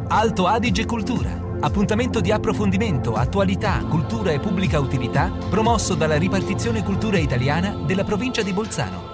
Alto Adige Cultura. Appuntamento di approfondimento, attualità, cultura e pubblica utilità promosso dalla Ripartizione Cultura Italiana della provincia di Bolzano.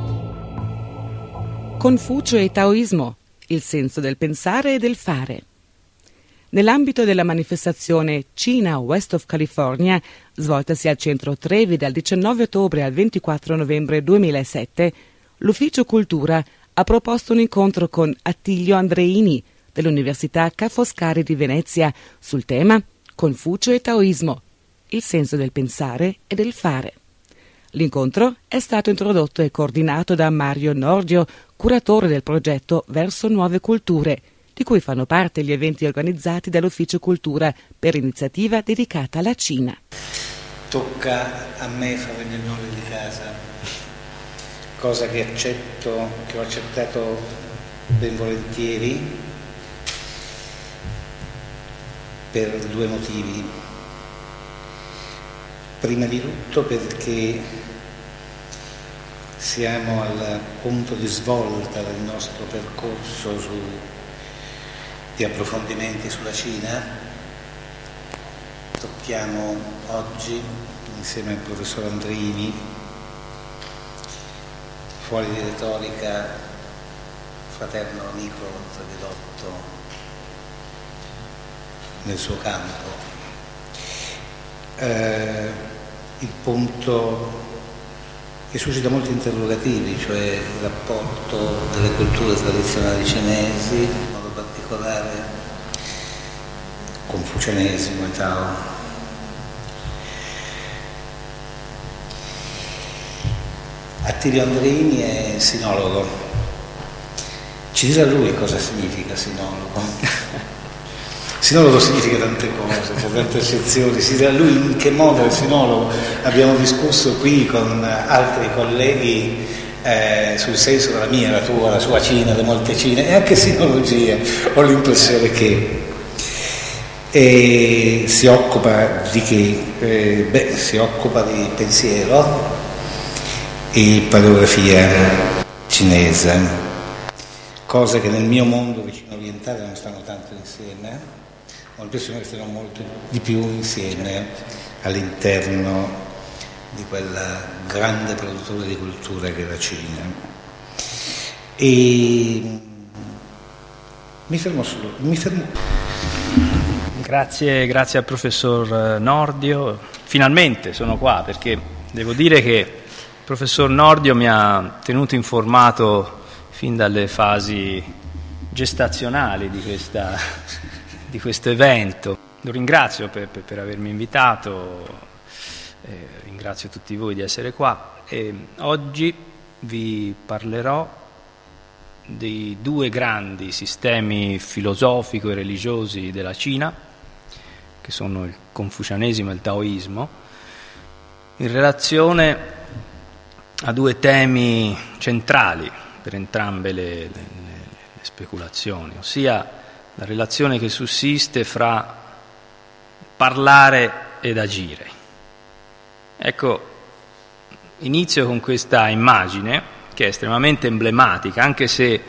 Confucio e Taoismo, il senso del pensare e del fare. Nell'ambito della manifestazione Cina West of California, svoltasi al centro Trevi dal 19 ottobre al 24 novembre 2007, l'Ufficio Cultura ha proposto un incontro con Attilio Andreini dell'Università Ca' Foscari di Venezia sul tema Confucio e Taoismo, il senso del pensare e del fare. L'incontro è stato introdotto e coordinato da Mario Nordio, curatore del progetto Verso Nuove Culture, di cui fanno parte gli eventi organizzati dall'Ufficio Cultura per iniziativa dedicata alla Cina. Tocca a me fare l'onore di casa, cosa che ho accettato ben volentieri per due motivi. Prima di tutto perché siamo al punto di svolta del nostro percorso di approfondimenti sulla Cina. Tocchiamo oggi, insieme al professor Andreini, fuori di retorica, fraterno amico predilotto nel suo campo. Il punto che suscita molti interrogativi, cioè il rapporto delle culture tradizionali cinesi, in modo particolare confucianesimo e Tao. Attilio Andreini è sinologo. Ci dirà lui cosa significa sinologo. Sinologo significa tante cose, c'è tante accezioni, si dirà lui in che modo è sinologo. Abbiamo discusso qui con altri colleghi sul senso della mia, la tua, la sua Cina, le molte Cine, e anche sinologia. Ho l'impressione che si occupa di che? Si occupa di pensiero e paleografia cinese, cose che nel mio mondo vicino orientale non stanno tanto insieme. Ho l'impressione che stiano molto di più insieme all'interno di quella grande produttore di cultura che è la Cina. E mi fermo. Grazie al professor Nordio. Finalmente sono qua, perché devo dire che il professor Nordio mi ha tenuto informato fin dalle fasi gestazionali di questo evento. Lo ringrazio per avermi invitato, ringrazio tutti voi di essere qua e oggi vi parlerò dei due grandi sistemi filosofico e religiosi della Cina, che sono il confucianesimo e il taoismo, in relazione a due temi centrali per entrambe le speculazioni, ossia la relazione che sussiste fra parlare ed agire. Ecco, inizio con questa immagine che è estremamente emblematica, anche se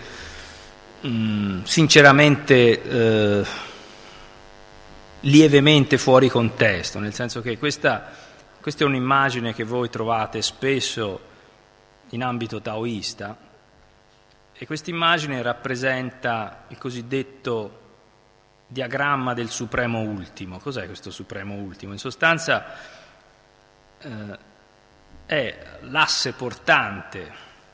sinceramente lievemente fuori contesto, nel senso che questa è un'immagine che voi trovate spesso in ambito taoista, e questa immagine rappresenta il cosiddetto diagramma del supremo ultimo. Cos'è questo supremo ultimo? In sostanza è l'asse portante,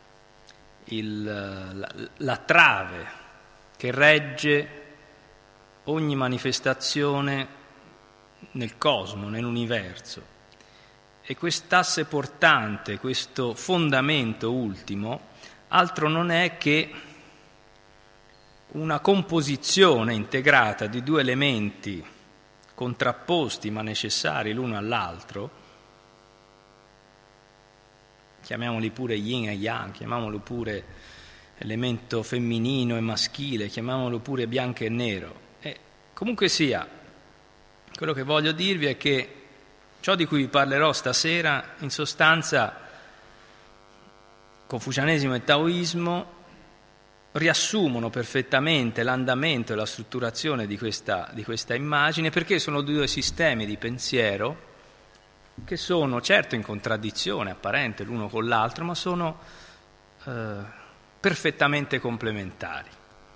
la trave che regge ogni manifestazione nel cosmo, nell'universo. E quest'asse portante, questo fondamento ultimo, altro non è che una composizione integrata di due elementi contrapposti ma necessari l'uno all'altro, chiamiamoli pure yin e yang, chiamiamolo pure elemento femminino e maschile, chiamiamolo pure bianco e nero. E comunque sia, quello che voglio dirvi è che ciò di cui vi parlerò stasera, in sostanza, confucianesimo e taoismo, riassumono perfettamente l'andamento e la strutturazione di questa immagine, perché sono due sistemi di pensiero che sono certo in contraddizione apparente l'uno con l'altro, ma sono perfettamente complementari.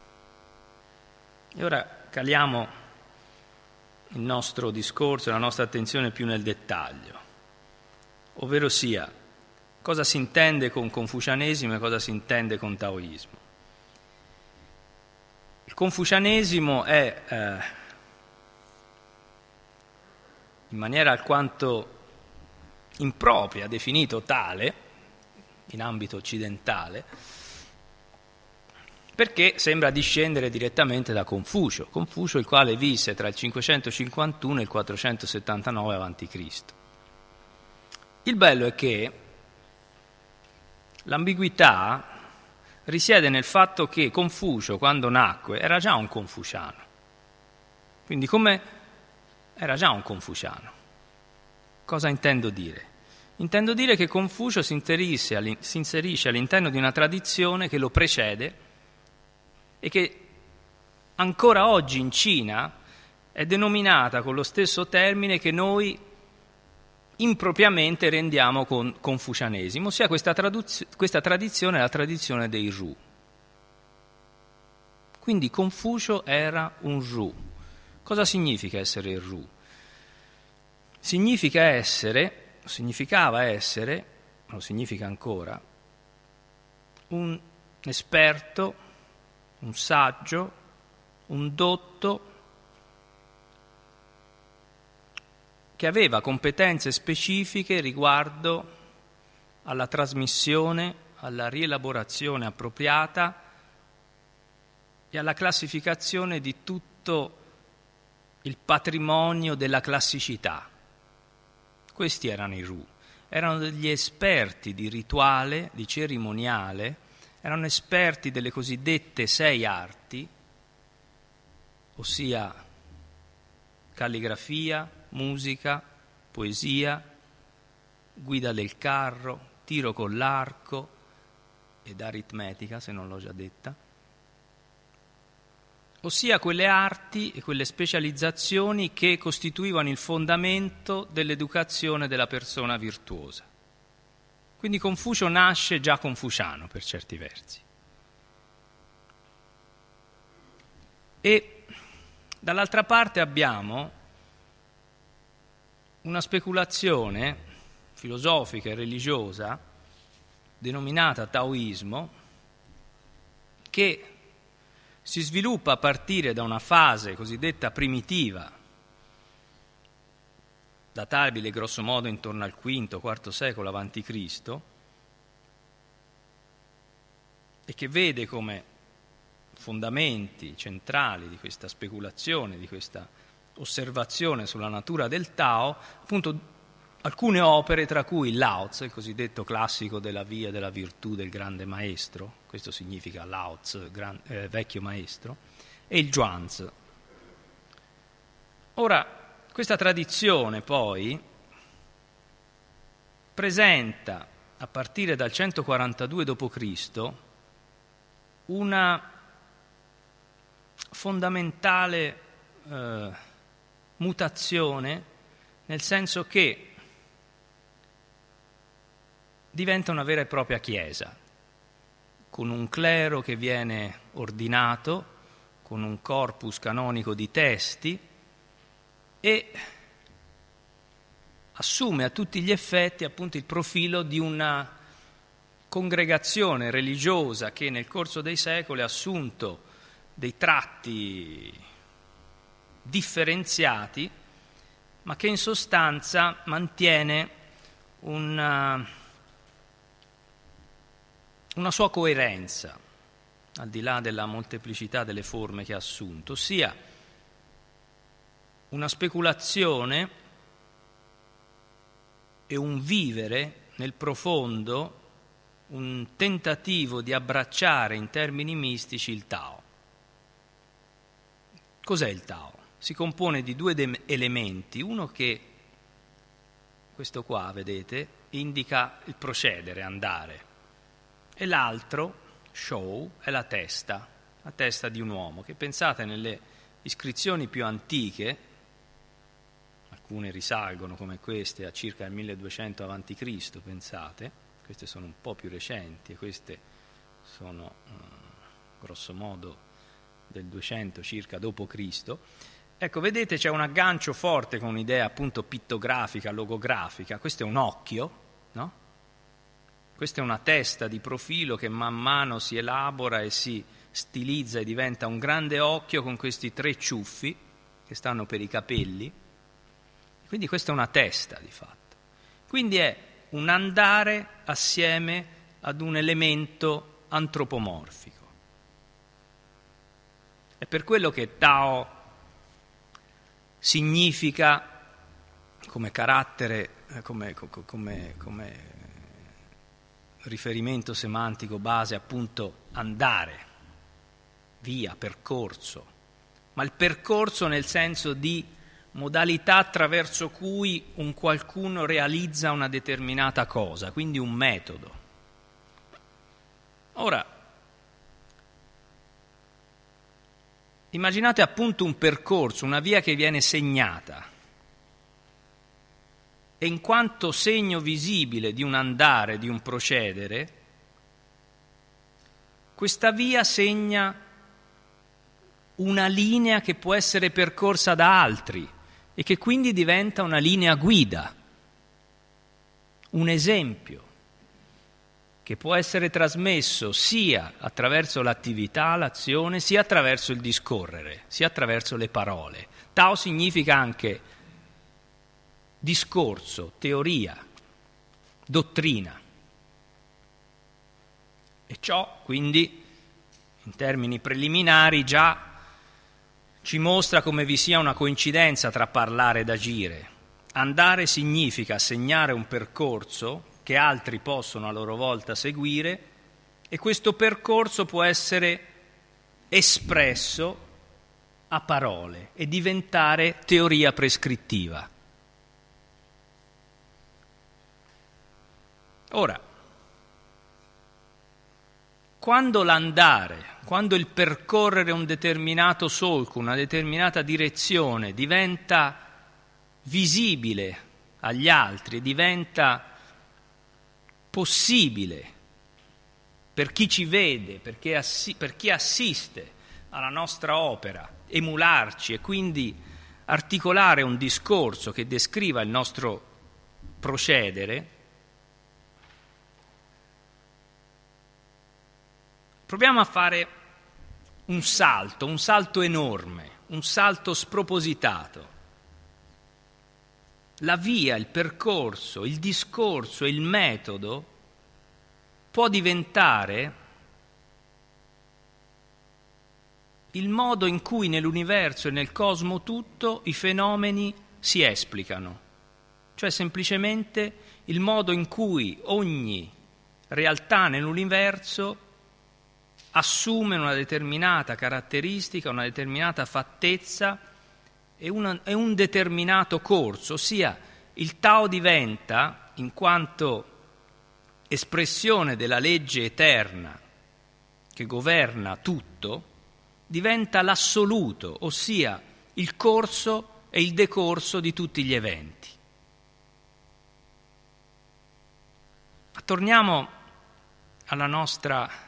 E ora caliamo il nostro discorso e la nostra attenzione più nel dettaglio, ovvero sia cosa si intende con confucianesimo e cosa si intende con taoismo. Il confucianesimo è, in maniera alquanto impropria, definito tale in ambito occidentale, perché sembra discendere direttamente da Confucio, il quale visse tra il 551 e il 479 a.C. Il bello è che l'ambiguità risiede nel fatto che Confucio, quando nacque, era già un confuciano. Quindi come era già un confuciano? Cosa intendo dire? Intendo dire che Confucio si inserisce all'interno di una tradizione che lo precede e che ancora oggi in Cina è denominata con lo stesso termine che noi impropriamente rendiamo con confucianesimo, ossia questa tradizione è la tradizione dei Ru. Quindi Confucio era un Ru. Cosa significa essere Ru? Significava essere, lo significa ancora, un esperto, un saggio, un dotto che aveva competenze specifiche riguardo alla trasmissione, alla rielaborazione appropriata e alla classificazione di tutto il patrimonio della classicità. Questi erano i Ru, erano degli esperti di rituale, di cerimoniale, erano esperti delle cosiddette 6 arti, ossia calligrafia, musica, poesia, guida del carro, tiro con l'arco ed aritmetica, se non l'ho già detta, ossia quelle arti e quelle specializzazioni che costituivano il fondamento dell'educazione della persona virtuosa. Quindi Confucio nasce già confuciano per certi versi. E dall'altra parte abbiamo una speculazione filosofica e religiosa denominata taoismo, che si sviluppa a partire da una fase cosiddetta primitiva, databile grosso modo intorno al V-IV secolo a.C., e che vede come fondamenti centrali di questa speculazione, di questa osservazione sulla natura del Tao, appunto alcune opere, tra cui il Lao Tzu, il cosiddetto classico della via della virtù del grande maestro, questo significa Lao Tzu, vecchio maestro, e il Zhuangzi. Ora, questa tradizione poi presenta, a partire dal 142 d.C., una fondamentale mutazione, nel senso che diventa una vera e propria chiesa, con un clero che viene ordinato, con un corpus canonico di testi, e assume a tutti gli effetti appunto il profilo di una congregazione religiosa che nel corso dei secoli ha assunto dei tratti differenziati, ma che in sostanza mantiene una sua coerenza, al di là della molteplicità delle forme che ha assunto, ossia una speculazione e un vivere nel profondo, un tentativo di abbracciare in termini mistici il Tao. Cos'è il Tao? Si compone di 2 elementi, uno che, questo qua, vedete, indica il procedere, andare, e l'altro, Shou è la testa di un uomo, che pensate nelle iscrizioni più antiche, alcune risalgono come queste a circa il 1200 a.C., pensate, queste sono un po' più recenti e queste sono grosso modo del 200 circa d.C. Ecco, vedete, c'è un aggancio forte con un'idea appunto pittografica, logografica. Questo è un occhio, no? Questa è una testa di profilo che man mano si elabora e si stilizza e diventa un grande occhio con questi 3 ciuffi che stanno per i capelli. Quindi questa è una testa di fatto. Quindi è un andare assieme ad un elemento antropomorfico. È per quello che Tao significa come carattere, come riferimento semantico base appunto andare, via, percorso, ma il percorso nel senso di modalità attraverso cui un qualcuno realizza una determinata cosa, quindi un metodo. Ora, immaginate appunto un percorso, una via che viene segnata e in quanto segno visibile di un andare, di un procedere, questa via segna una linea che può essere percorsa da altri e che quindi diventa una linea guida, un esempio che può essere trasmesso sia attraverso l'attività, l'azione, sia attraverso il discorrere, sia attraverso le parole. Tao significa anche discorso, teoria, dottrina. E ciò quindi, in termini preliminari, già ci mostra come vi sia una coincidenza tra parlare ed agire. Andare significa segnare un percorso che altri possono a loro volta seguire e questo percorso può essere espresso a parole e diventare teoria prescrittiva. Ora, quando l'andare, quando il percorrere un determinato solco, una determinata direzione diventa visibile agli altri, diventa possibile per chi ci vede, per chi assiste alla nostra opera, emularci e quindi articolare un discorso che descriva il nostro procedere, proviamo a fare un salto enorme, un salto spropositato. La via, il percorso, il discorso, il metodo può diventare il modo in cui nell'universo e nel cosmo tutto i fenomeni si esplicano, cioè semplicemente il modo in cui ogni realtà nell'universo assume una determinata caratteristica, una determinata fattezza e un determinato corso, ossia il Tao diventa, in quanto espressione della legge eterna che governa tutto, diventa l'assoluto, ossia il corso e il decorso di tutti gli eventi. Ma torniamo alla nostra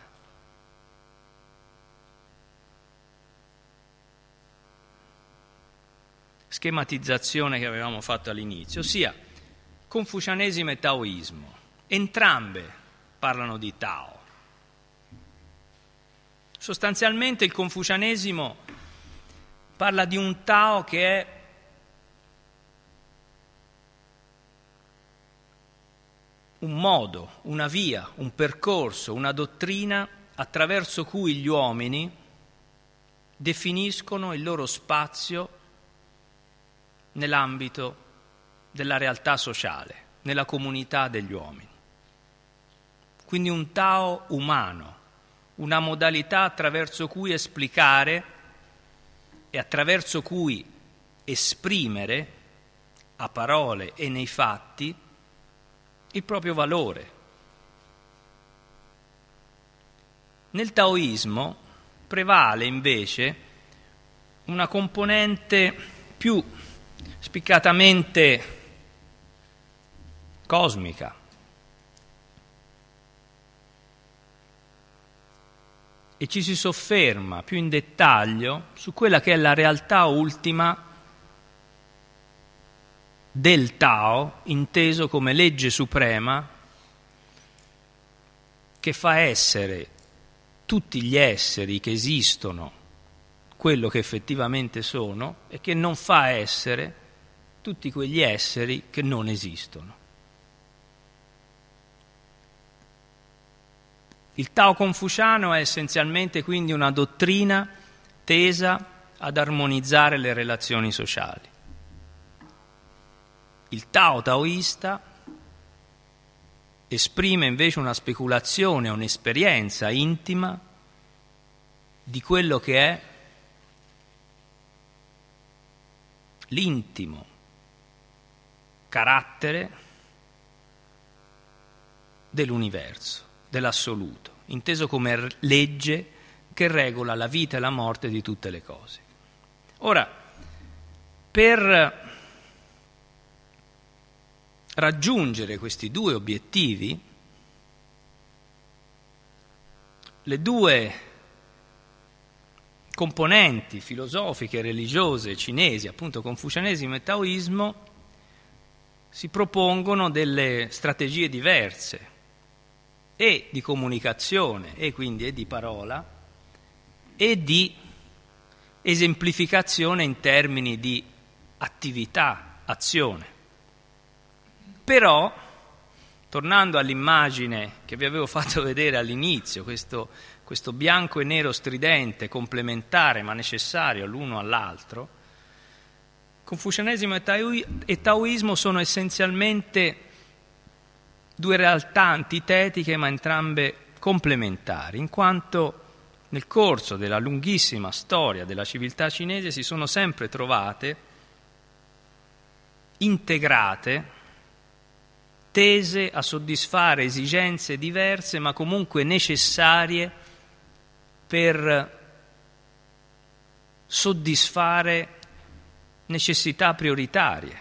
schematizzazione che avevamo fatto all'inizio, ossia confucianesimo e taoismo. Entrambe parlano di Tao. Sostanzialmente il confucianesimo parla di un Tao che è un modo, una via, un percorso, una dottrina attraverso cui gli uomini definiscono il loro spazio nell'ambito della realtà sociale, nella comunità degli uomini. Quindi un Tao umano, una modalità attraverso cui esplicare e attraverso cui esprimere a parole e nei fatti il proprio valore. nel taoismo prevale invece una componente più spiccatamente cosmica. E ci si sofferma più in dettaglio su quella che è la realtà ultima del Tao, inteso come legge suprema che fa essere tutti gli esseri che esistono quello che effettivamente sono e che non fa essere tutti quegli esseri che non esistono. Il Tao confuciano è essenzialmente quindi una dottrina tesa ad armonizzare le relazioni sociali. Il Tao taoista esprime invece una speculazione, un'esperienza intima di quello che è l'intimo carattere dell'universo, dell'assoluto, inteso come legge che regola la vita e la morte di tutte le cose. Ora, per raggiungere questi due obiettivi, le due componenti filosofiche e religiose cinesi, appunto confucianesimo e taoismo, si propongono delle strategie diverse e di comunicazione e quindi di parola e di esemplificazione in termini di attività, azione. Però, tornando all'immagine che vi avevo fatto vedere all'inizio, questo bianco e nero stridente, complementare ma necessario l'uno all'altro, confucianesimo e taoismo sono essenzialmente due realtà antitetiche ma entrambe complementari, in quanto nel corso della lunghissima storia della civiltà cinese si sono sempre trovate integrate, tese a soddisfare esigenze diverse ma comunque necessarie per soddisfare necessità prioritarie.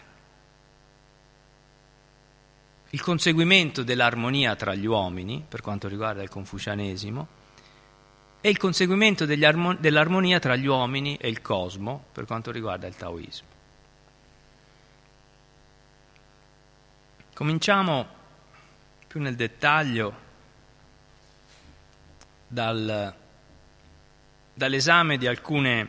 Il conseguimento dell'armonia tra gli uomini, per quanto riguarda il confucianesimo, e il conseguimento dell'armonia tra gli uomini e il cosmo, per quanto riguarda il taoismo. Cominciamo più nel dettaglio dall'esame di alcune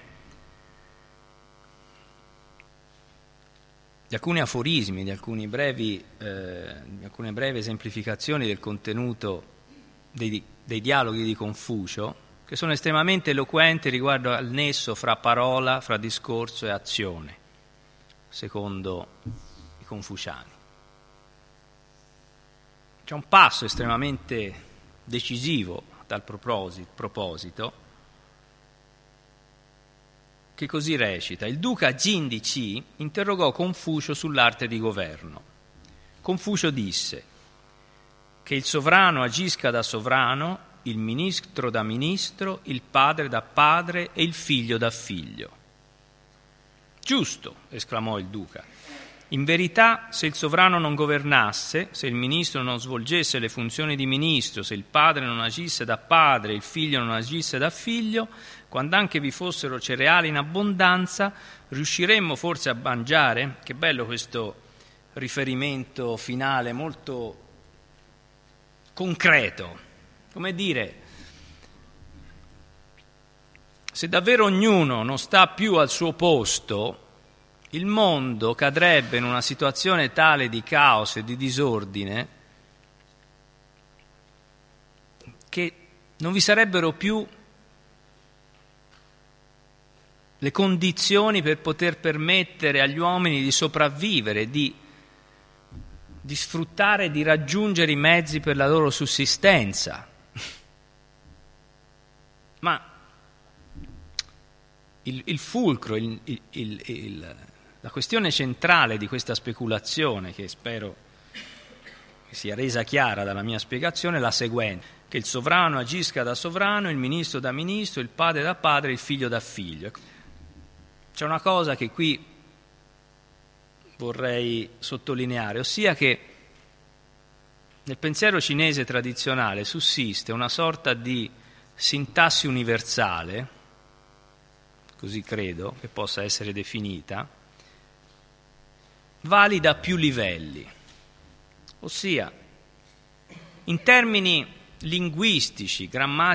aforismi, di alcune brevi esemplificazioni del contenuto dei dialoghi di Confucio, che sono estremamente eloquenti riguardo al nesso fra parola, fra discorso e azione, secondo i confuciani. C'è un passo estremamente decisivo a tal proposito, che così recita: il duca Jin di Qi interrogò Confucio sull'arte di governo. Confucio disse che il sovrano agisca da sovrano, il ministro da ministro, il padre da padre e il figlio da figlio. Giusto, esclamò il duca. In verità, se il sovrano non governasse, se il ministro non svolgesse le funzioni di ministro, se il padre non agisse da padre e il figlio non agisse da figlio, quando anche vi fossero cereali in abbondanza, riusciremmo forse a mangiare? Che bello questo riferimento finale, molto concreto. Come dire, se davvero ognuno non sta più al suo posto, il mondo cadrebbe in una situazione tale di caos e di disordine che non vi sarebbero più le condizioni per poter permettere agli uomini di sopravvivere, di sfruttare, di raggiungere i mezzi per la loro sussistenza. Ma il fulcro, la questione centrale di questa speculazione, che spero sia resa chiara dalla mia spiegazione, è la seguente: che il sovrano agisca da sovrano, il ministro da ministro, il padre da padre, il figlio da figlio. C'è una cosa che qui vorrei sottolineare, ossia che nel pensiero cinese tradizionale sussiste una sorta di sintassi universale, così credo che possa essere definita, valida a più livelli, ossia in termini linguistici,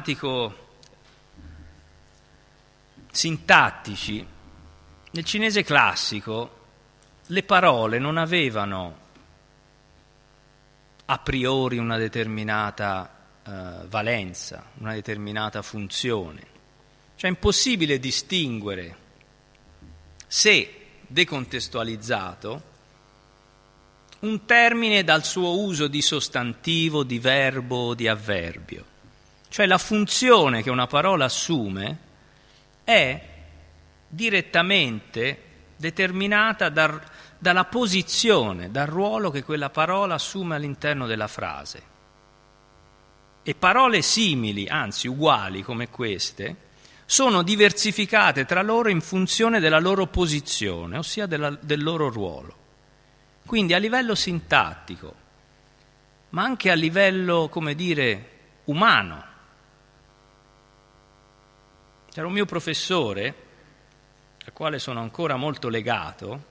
grammatico-sintattici, nel cinese classico le parole non avevano a priori una determinata valenza, una determinata funzione. Cioè è impossibile distinguere, se decontestualizzato, un termine dal suo uso di sostantivo, di verbo, di avverbio. Cioè la funzione che una parola assume è direttamente determinata dalla posizione, dal ruolo che quella parola assume all'interno della frase. E parole simili, anzi uguali come queste, sono diversificate tra loro in funzione della loro posizione, ossia del loro ruolo. Quindi a livello sintattico, ma anche a livello, come dire, umano. C'era un mio professore, al quale sono ancora molto legato,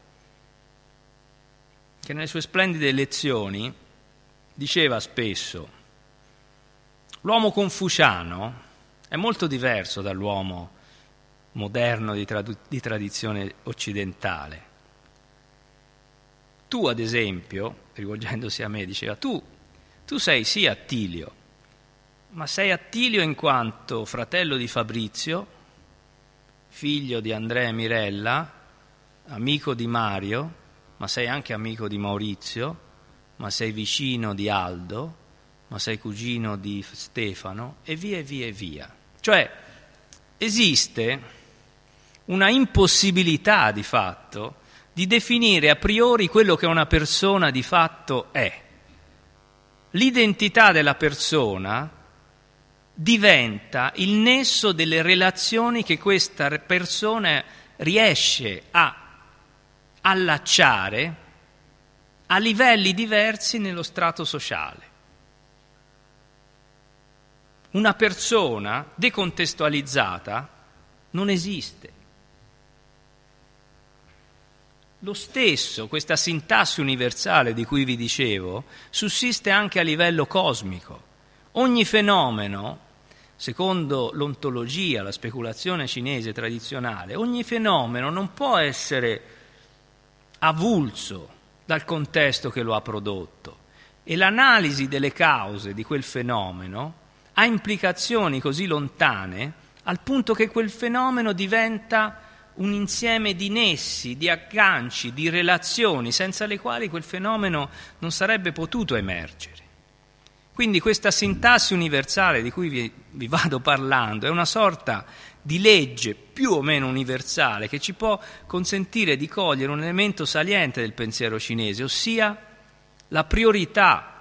che nelle sue splendide lezioni diceva spesso: l'uomo confuciano è molto diverso dall'uomo moderno di tradizione occidentale. Tu, ad esempio, rivolgendosi a me, diceva, tu sei sì Attilio, ma sei Attilio in quanto fratello di Fabrizio, figlio di Andrea e Mirella, amico di Mario, ma sei anche amico di Maurizio, ma sei vicino di Aldo, ma sei cugino di Stefano, e via e via e via. Cioè, esiste una impossibilità di fatto di definire a priori quello che una persona di fatto è. L'identità della persona diventa il nesso delle relazioni che questa persona riesce a allacciare a livelli diversi nello strato sociale. Una persona decontestualizzata non esiste. Lo stesso, questa sintassi universale di cui vi dicevo, sussiste anche a livello cosmico. Ogni fenomeno, secondo l'ontologia, la speculazione cinese tradizionale, ogni fenomeno non può essere avulso dal contesto che lo ha prodotto, e l'analisi delle cause di quel fenomeno ha implicazioni così lontane al punto che quel fenomeno diventa un insieme di nessi, di agganci, di relazioni senza le quali quel fenomeno non sarebbe potuto emergere. Quindi questa sintassi universale di cui vi vado parlando è una sorta di legge più o meno universale che ci può consentire di cogliere un elemento saliente del pensiero cinese, ossia la priorità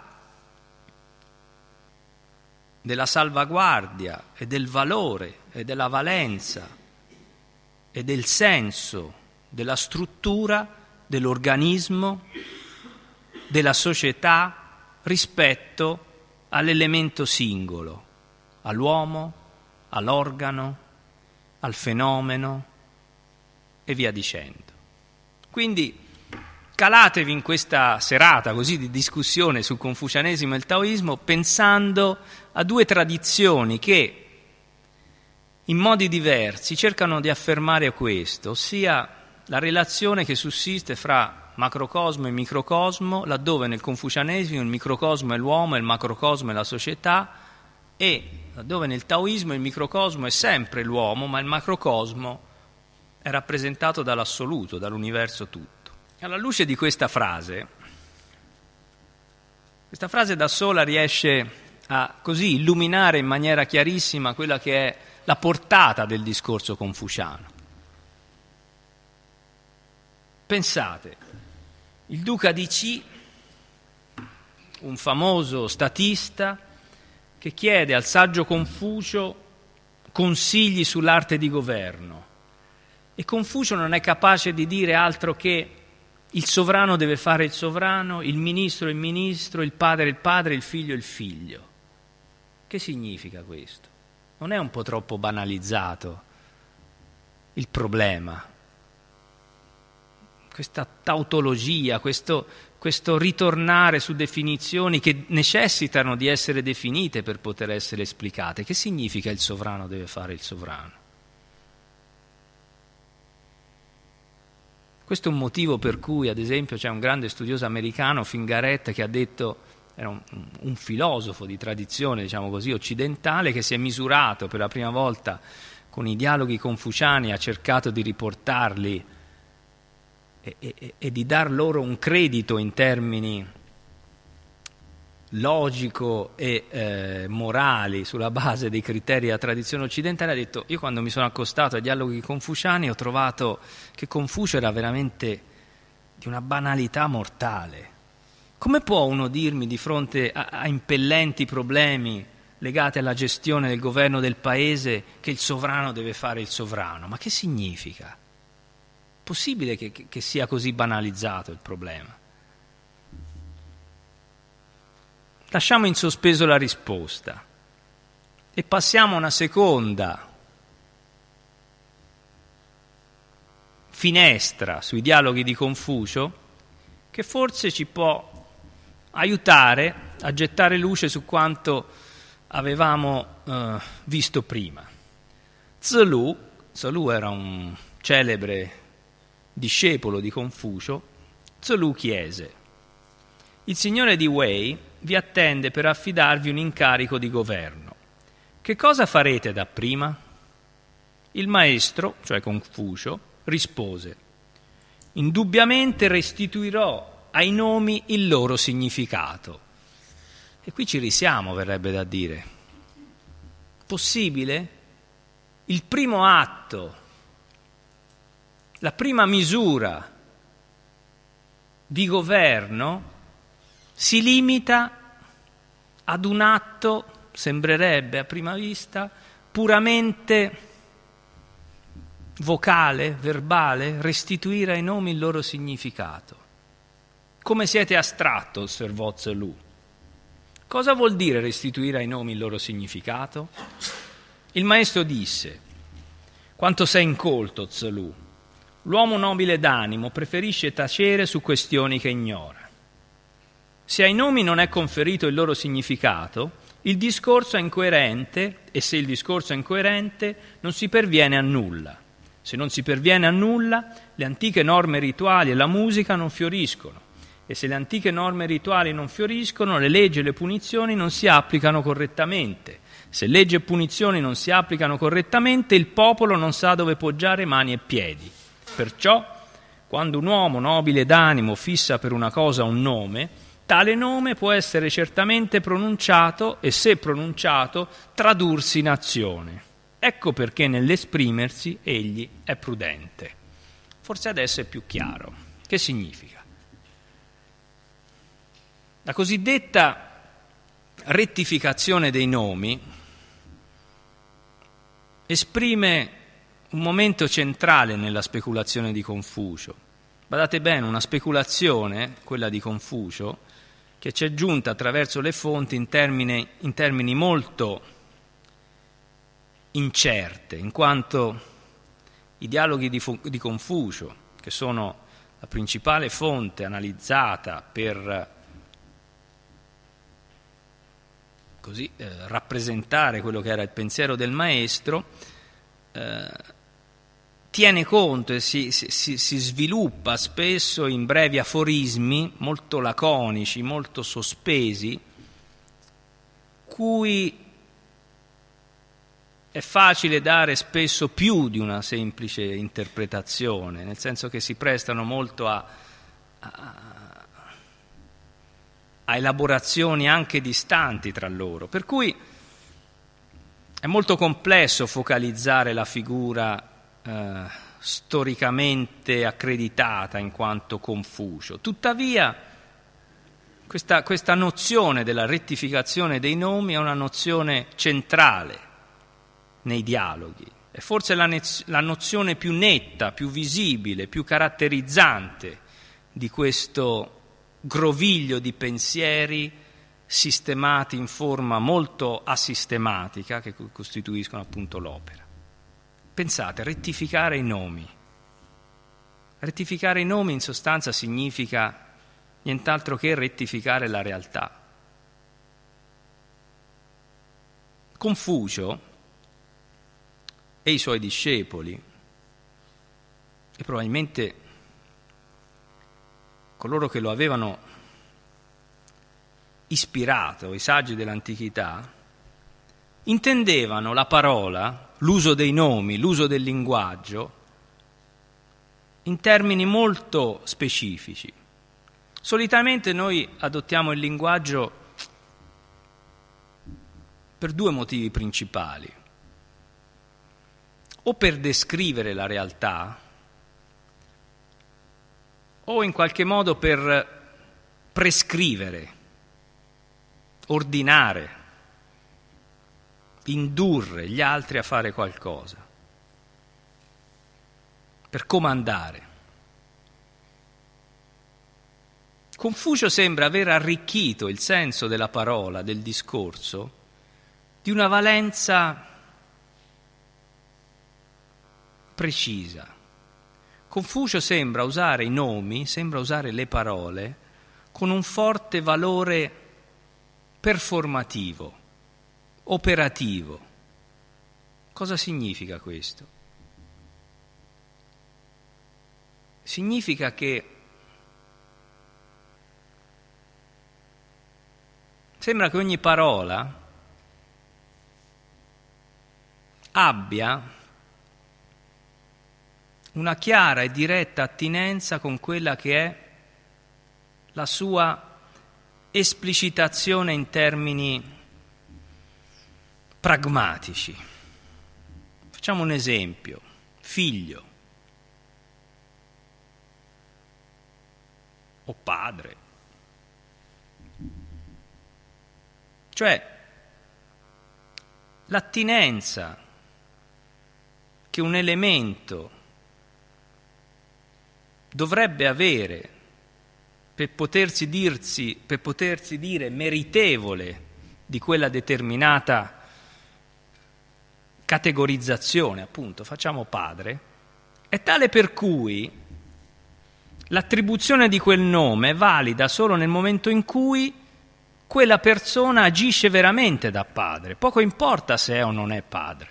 della salvaguardia e del valore e della valenza e del senso della struttura dell'organismo, della società rispetto all'elemento singolo, all'uomo, all'organo, al fenomeno e via dicendo. Quindi calatevi in questa serata così di discussione sul confucianesimo e il taoismo pensando a due tradizioni che in modi diversi cercano di affermare questo, ossia la relazione che sussiste fra macrocosmo e microcosmo, laddove nel confucianesimo il microcosmo è l'uomo e il macrocosmo è la società, e laddove nel taoismo il microcosmo è sempre l'uomo, ma il macrocosmo è rappresentato dall'assoluto, dall'universo tutto. Alla luce di questa frase da sola riesce a così illuminare in maniera chiarissima quella che è la portata del discorso confuciano. Pensate, il duca di Qi, un famoso statista, che chiede al saggio Confucio consigli sull'arte di governo. E Confucio non è capace di dire altro che il sovrano deve fare il sovrano, il ministro, il padre, il figlio, il figlio. Che significa questo? Non è un po' troppo banalizzato il problema? Questa tautologia, questo ritornare su definizioni che necessitano di essere definite per poter essere esplicate. Che significa il sovrano deve fare il sovrano? Questo è un motivo per cui, ad esempio, c'è un grande studioso americano, Fingaret, che ha detto, era un filosofo di tradizione, diciamo così, occidentale, che si è misurato per la prima volta con i dialoghi confuciani, ha cercato di riportarli e di dar loro un credito in termini logico e morali sulla base dei criteri della tradizione occidentale. Ha detto: io quando mi sono accostato ai dialoghi confuciani ho trovato che Confucio era veramente di una banalità mortale. Come può uno dirmi di fronte a impellenti problemi legati alla gestione del governo del paese che il sovrano deve fare il sovrano? Ma che significa? Possibile che sia così banalizzato il problema? Lasciamo in sospeso la risposta e passiamo a una seconda finestra sui dialoghi di Confucio, che forse ci può aiutare a gettare luce su quanto avevamo visto prima. Zi Lu era un celebre discepolo di Confucio. Zi Lu chiese: il signore di Wei vi attende per affidarvi un incarico di governo. Che cosa farete dapprima? Il maestro, cioè Confucio, rispose: indubbiamente restituirò ai nomi il loro significato. E qui ci risiamo, verrebbe da dire. Possibile? Il primo atto, la prima misura di governo si limita ad un atto, sembrerebbe a prima vista, puramente vocale, verbale, restituire ai nomi il loro significato. Come siete astratto, osservò Zi Lu. Cosa vuol dire restituire ai nomi il loro significato? Il maestro disse: quanto sei incolto, Zi Lu. L'uomo nobile d'animo preferisce tacere su questioni che ignora. Se ai nomi non è conferito il loro significato, il discorso è incoerente, e se il discorso è incoerente non si perviene a nulla. Se non si perviene a nulla, le antiche norme rituali e la musica non fioriscono, e se le antiche norme rituali non fioriscono, le leggi e le punizioni non si applicano correttamente. Se leggi e punizioni non si applicano correttamente, il popolo non sa dove poggiare mani e piedi. Perciò, quando un uomo nobile d'animo fissa per una cosa un nome, tale nome può essere certamente pronunciato e, se pronunciato, tradursi in azione. Ecco perché nell'esprimersi egli è prudente. Forse adesso è più chiaro. Che significa? La cosiddetta rettificazione dei nomi esprime un momento centrale nella speculazione di Confucio. Badate bene, una speculazione, quella di Confucio, che ci è giunta attraverso le fonti in termini molto incerte, in quanto i dialoghi di Confucio, che sono la principale fonte analizzata per così rappresentare quello che era il pensiero del maestro, tiene conto e si sviluppa spesso in brevi aforismi molto laconici, molto sospesi, cui è facile dare spesso più di una semplice interpretazione, nel senso che si prestano molto a elaborazioni anche distanti tra loro, per cui è molto complesso focalizzare la figura storicamente accreditata in quanto Confucio. Tuttavia, Questa nozione della rettificazione dei nomi è una nozione centrale nei dialoghi. È forse la nozione più netta, più visibile, più caratterizzante di questo groviglio di pensieri sistemati in forma molto asistematica che costituiscono appunto l'opera. Pensate, rettificare i nomi. Rettificare i nomi in sostanza significa nient'altro che rettificare la realtà. Confucio e i suoi discepoli, e probabilmente coloro che lo avevano ispirato, i saggi dell'antichità, intendevano la parola, l'uso dei nomi, l'uso del linguaggio, in termini molto specifici. Solitamente noi adottiamo il linguaggio per due motivi principali: o per descrivere la realtà, o in qualche modo per prescrivere, ordinare, indurre gli altri a fare qualcosa, per comandare. Confucio sembra aver arricchito il senso della parola, del discorso, di una valenza precisa. Confucio sembra usare i nomi, sembra usare le parole con un forte valore performativo, operativo. Cosa significa questo? Significa che sembra che ogni parola abbia una chiara e diretta attinenza con quella che è la sua esplicitazione in termini pragmatici. Facciamo un esempio: figlio o padre. Cioè, l'attinenza che un elemento dovrebbe avere per potersi dire meritevole di quella determinata categorizzazione, appunto, facciamo padre, è tale per cui l'attribuzione di quel nome è valida solo nel momento in cui quella persona agisce veramente da padre. Poco importa se è o non è padre.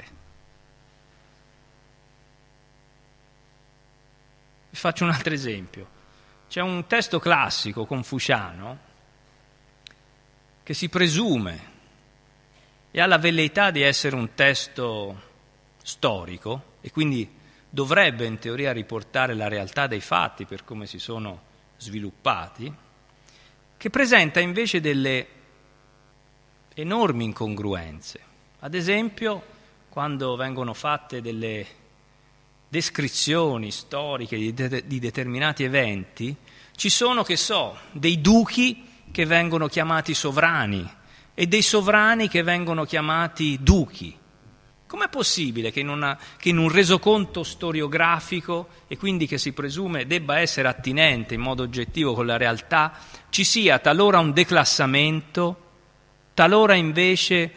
Vi faccio un altro esempio. C'è un testo classico confuciano che si presume e ha la velleità di essere un testo storico e quindi dovrebbe in teoria riportare la realtà dei fatti per come si sono sviluppati, che presenta invece delle enormi incongruenze. Ad esempio, quando vengono fatte delle descrizioni storiche di determinati eventi, ci sono, dei duchi che vengono chiamati sovrani e dei sovrani che vengono chiamati duchi. Com'è possibile che in un resoconto storiografico, e quindi che si presume debba essere attinente in modo oggettivo con la realtà, ci sia talora un declassamento, talora invece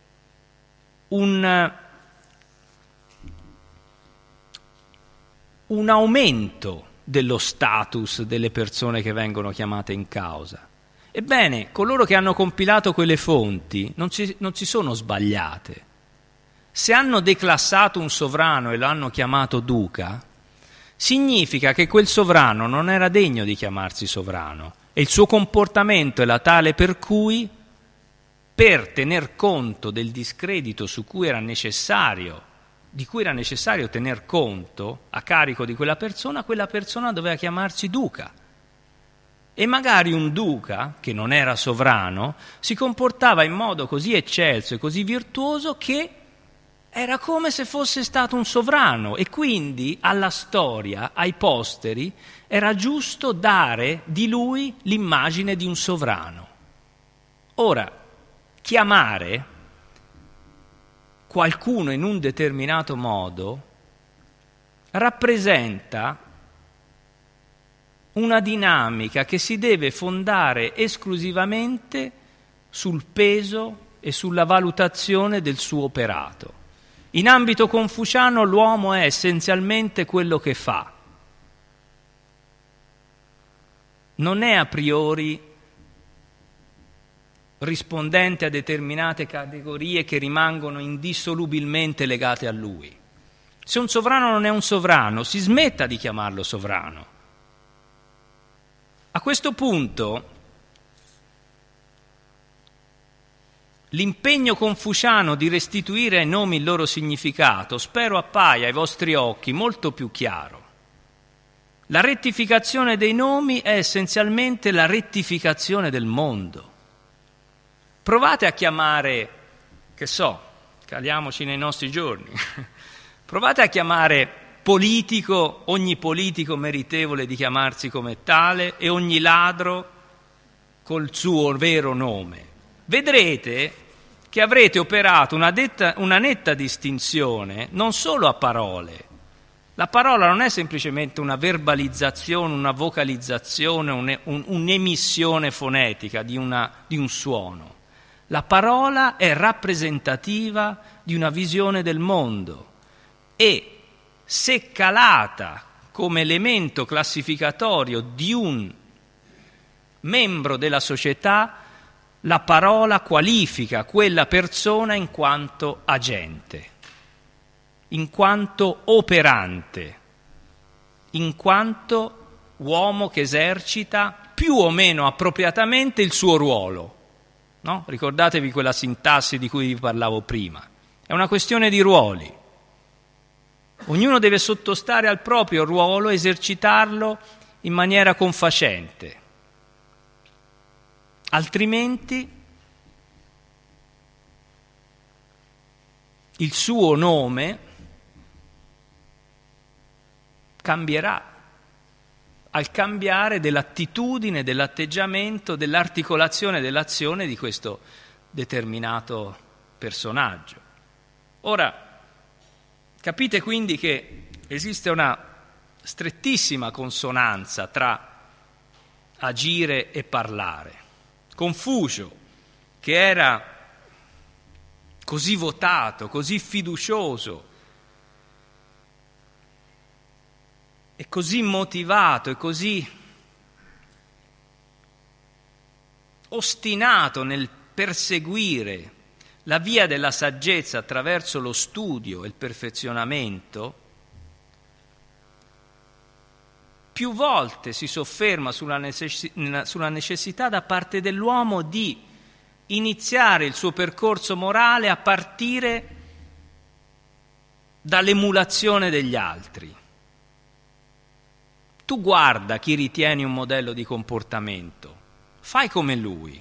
un aumento dello status delle persone che vengono chiamate in causa? Ebbene, coloro che hanno compilato quelle fonti non si sono sbagliate. Se hanno declassato un sovrano e lo hanno chiamato duca, significa che quel sovrano non era degno di chiamarsi sovrano e il suo comportamento era tale per cui, per tener conto del discredito di cui era necessario tener conto a carico di quella persona doveva chiamarsi duca. E magari un duca, che non era sovrano, si comportava in modo così eccelso e così virtuoso che era come se fosse stato un sovrano e quindi alla storia, ai posteri, era giusto dare di lui l'immagine di un sovrano. Ora, chiamare qualcuno in un determinato modo rappresenta una dinamica che si deve fondare esclusivamente sul peso e sulla valutazione del suo operato. In ambito confuciano l'uomo è essenzialmente quello che fa. Non è a priori rispondente a determinate categorie che rimangono indissolubilmente legate a lui. Se un sovrano non è un sovrano, si smetta di chiamarlo sovrano. A questo punto l'impegno confuciano di restituire ai nomi il loro significato spero appaia ai vostri occhi molto più chiaro. La rettificazione dei nomi è essenzialmente la rettificazione del mondo. Provate a chiamare, caliamoci nei nostri giorni, provate a chiamare politico ogni politico meritevole di chiamarsi come tale e ogni ladro col suo vero nome. Vedrete che avrete operato una netta distinzione non solo a parole. La parola non è semplicemente una verbalizzazione, una vocalizzazione, un'emissione fonetica di un suono. La parola è rappresentativa di una visione del mondo e, se calata come elemento classificatorio di un membro della società, la parola qualifica quella persona in quanto agente, in quanto operante, in quanto uomo che esercita più o meno appropriatamente il suo ruolo. No? Ricordatevi quella sintassi di cui vi parlavo prima. È una questione di ruoli. Ognuno deve sottostare al proprio ruolo e esercitarlo in maniera confacente. Altrimenti il suo nome cambierà al cambiare dell'attitudine, dell'atteggiamento, dell'articolazione dell'azione di questo determinato personaggio. Ora, capite quindi che esiste una strettissima consonanza tra agire e parlare. Confucio, che era così votato, così fiducioso e così motivato e così ostinato nel perseguire la via della saggezza attraverso lo studio e il perfezionamento, più volte si sofferma sulla necessità da parte dell'uomo di iniziare il suo percorso morale a partire dall'emulazione degli altri. Tu guarda chi ritieni un modello di comportamento, fai come lui.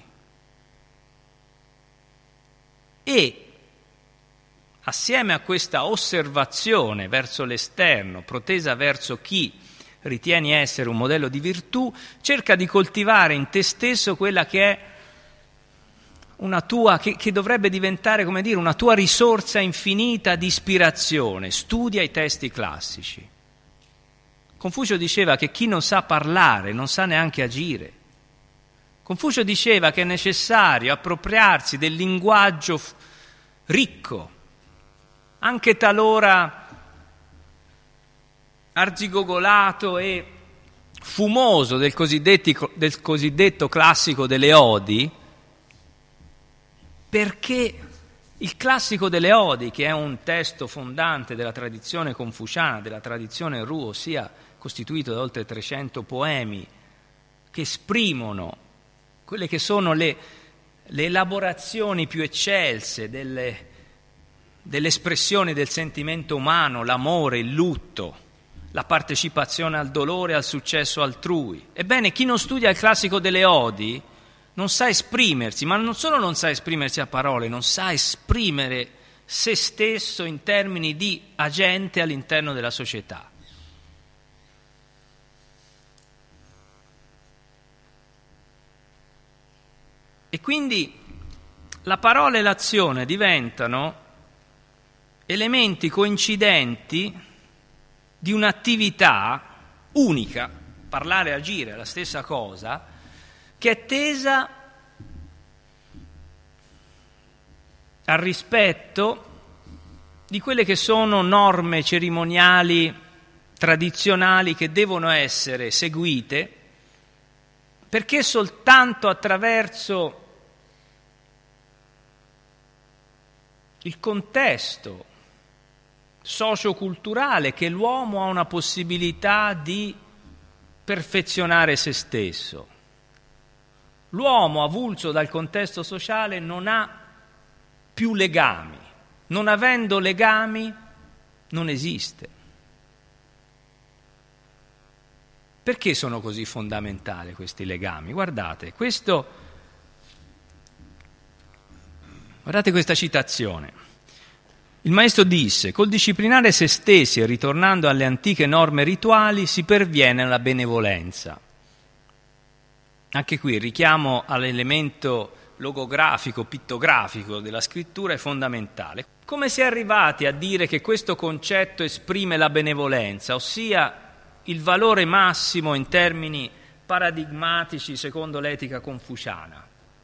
E assieme a questa osservazione verso l'esterno, protesa verso chi ritieni essere un modello di virtù, cerca di coltivare in te stesso quella che è una tua, che dovrebbe diventare, come dire, una tua risorsa infinita di ispirazione. Studia i testi classici. Confucio diceva che chi non sa parlare non sa neanche agire. Confucio diceva che è necessario appropriarsi del linguaggio ricco, anche talora arzigogolato e fumoso del cosiddetto classico delle odi, perché il classico delle odi, che è un testo fondante della tradizione confuciana, della tradizione Ru, ossia costituito da oltre 300 poemi che esprimono quelle che sono le elaborazioni più eccelse delle espressioni del sentimento umano, l'amore, il lutto, la partecipazione al dolore e al successo altrui. Ebbene, chi non studia il classico delle odi non sa esprimersi, ma non solo non sa esprimersi a parole, non sa esprimere se stesso in termini di agente all'interno della società. E quindi la parola e l'azione diventano elementi coincidenti di un'attività unica, parlare e agire è la stessa cosa, che è tesa al rispetto di quelle che sono norme cerimoniali tradizionali che devono essere seguite, perché soltanto attraverso il contesto socioculturale che l'uomo ha una possibilità di perfezionare se stesso. L'uomo, avulso dal contesto sociale, non ha più legami. Non avendo legami, non esiste. Perché sono così fondamentali questi legami? Guardate questa citazione. Il maestro disse: col disciplinare se stessi e ritornando alle antiche norme rituali si perviene alla benevolenza. Anche qui il richiamo all'elemento logografico, pittografico della scrittura è fondamentale. Come si è arrivati a dire che questo concetto esprime la benevolenza, ossia il valore massimo in termini paradigmatici secondo l'etica confuciana?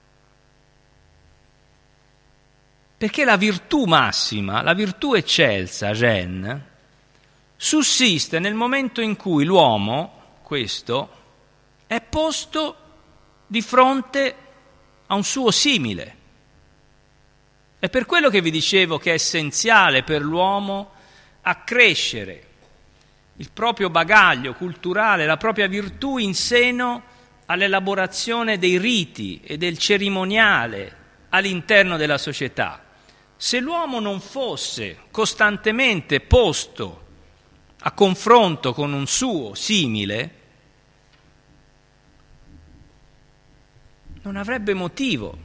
Perché la virtù massima, la virtù eccelsa, Zhen, sussiste nel momento in cui l'uomo, questo, è posto di fronte a un suo simile. È per quello che vi dicevo che è essenziale per l'uomo accrescere il proprio bagaglio culturale, la propria virtù in seno all'elaborazione dei riti e del cerimoniale all'interno della società. Se l'uomo non fosse costantemente posto a confronto con un suo simile, non avrebbe motivo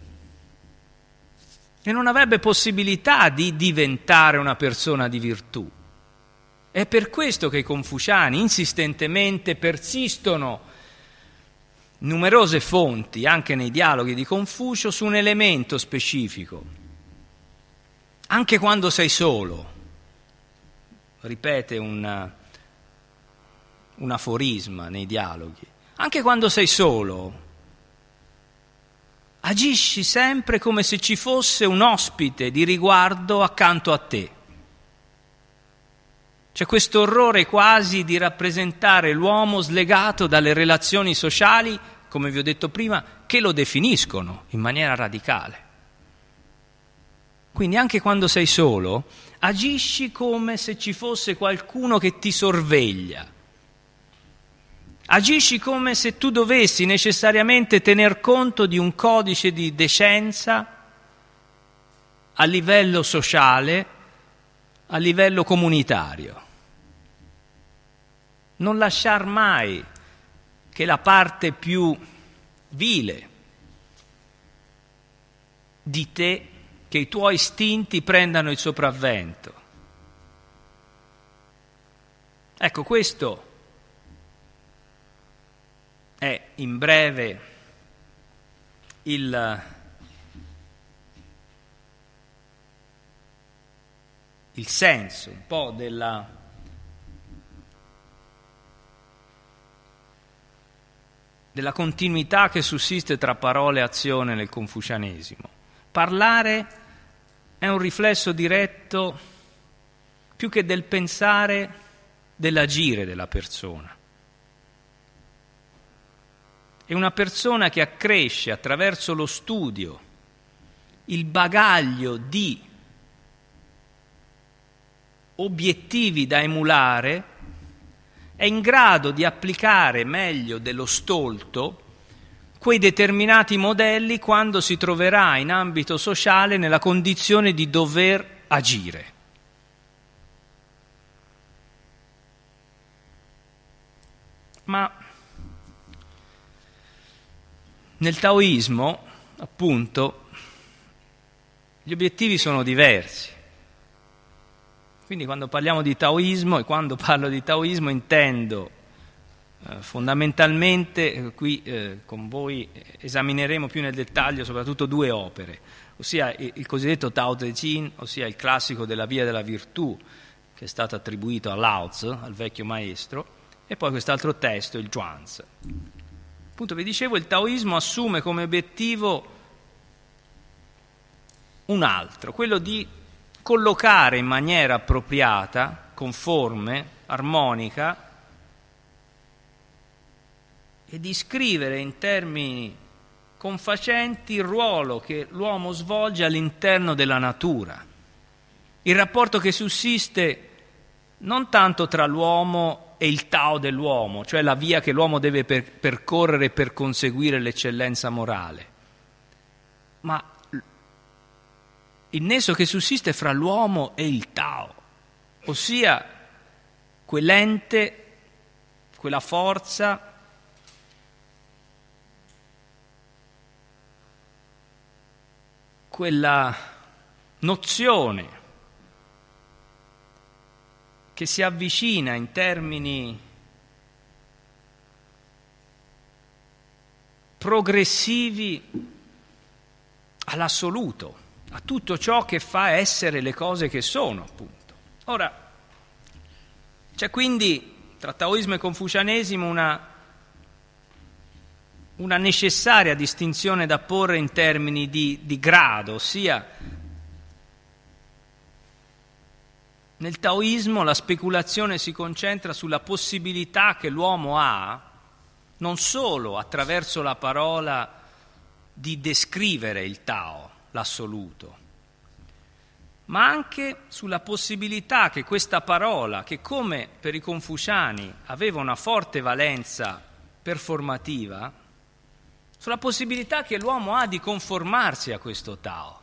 e non avrebbe possibilità di diventare una persona di virtù. È per questo che i confuciani insistentemente persistono in numerose fonti, anche nei dialoghi di Confucio, su un elemento specifico. Anche quando sei solo, ripete un aforisma nei dialoghi, anche quando sei solo, agisci sempre come se ci fosse un ospite di riguardo accanto a te. C'è questo orrore quasi di rappresentare l'uomo slegato dalle relazioni sociali, come vi ho detto prima, che lo definiscono in maniera radicale. Quindi anche quando sei solo, agisci come se ci fosse qualcuno che ti sorveglia. Agisci come se tu dovessi necessariamente tener conto di un codice di decenza a livello sociale, a livello comunitario. Non lasciar mai che la parte più vile di te, che i tuoi istinti prendano il sopravvento. Ecco, questo è in breve il senso un po' della continuità che sussiste tra parola e azione nel confucianesimo. Parlare è un riflesso diretto, più che del pensare, dell'agire della persona. È una persona che accresce attraverso lo studio il bagaglio di obiettivi da emulare, è in grado di applicare meglio dello stolto quei determinati modelli quando si troverà in ambito sociale nella condizione di dover agire. Ma nel taoismo, appunto, gli obiettivi sono diversi. Quindi quando parliamo di taoismo, e quando parlo di taoismo intendo fondamentalmente, qui con voi esamineremo più nel dettaglio soprattutto due opere, ossia il cosiddetto Tao Te Ching, ossia il classico della via della virtù, che è stato attribuito a Lao Tzu, al vecchio maestro, e poi quest'altro testo, il Zhuangzi. Appunto, vi dicevo, il taoismo assume come obiettivo un altro, quello di collocare in maniera appropriata, conforme, armonica, e di scrivere in termini confacenti il ruolo che l'uomo svolge all'interno della natura, il rapporto che sussiste non tanto tra l'uomo e il Tao dell'uomo, cioè la via che l'uomo deve percorrere per conseguire l'eccellenza morale, ma il nesso che sussiste fra l'uomo e il Tao, ossia quell'ente, quella forza quella nozione che si avvicina in termini progressivi all'assoluto, a tutto ciò che fa essere le cose che sono, appunto. Ora, c'è quindi tra taoismo e confucianesimo una necessaria distinzione da porre in termini di grado, ossia nel taoismo la speculazione si concentra sulla possibilità che l'uomo ha, non solo attraverso la parola, di descrivere il Tao, l'assoluto, ma anche sulla possibilità che questa parola, che come per i confuciani aveva una forte valenza performativa, sulla possibilità che l'uomo ha di conformarsi a questo Tao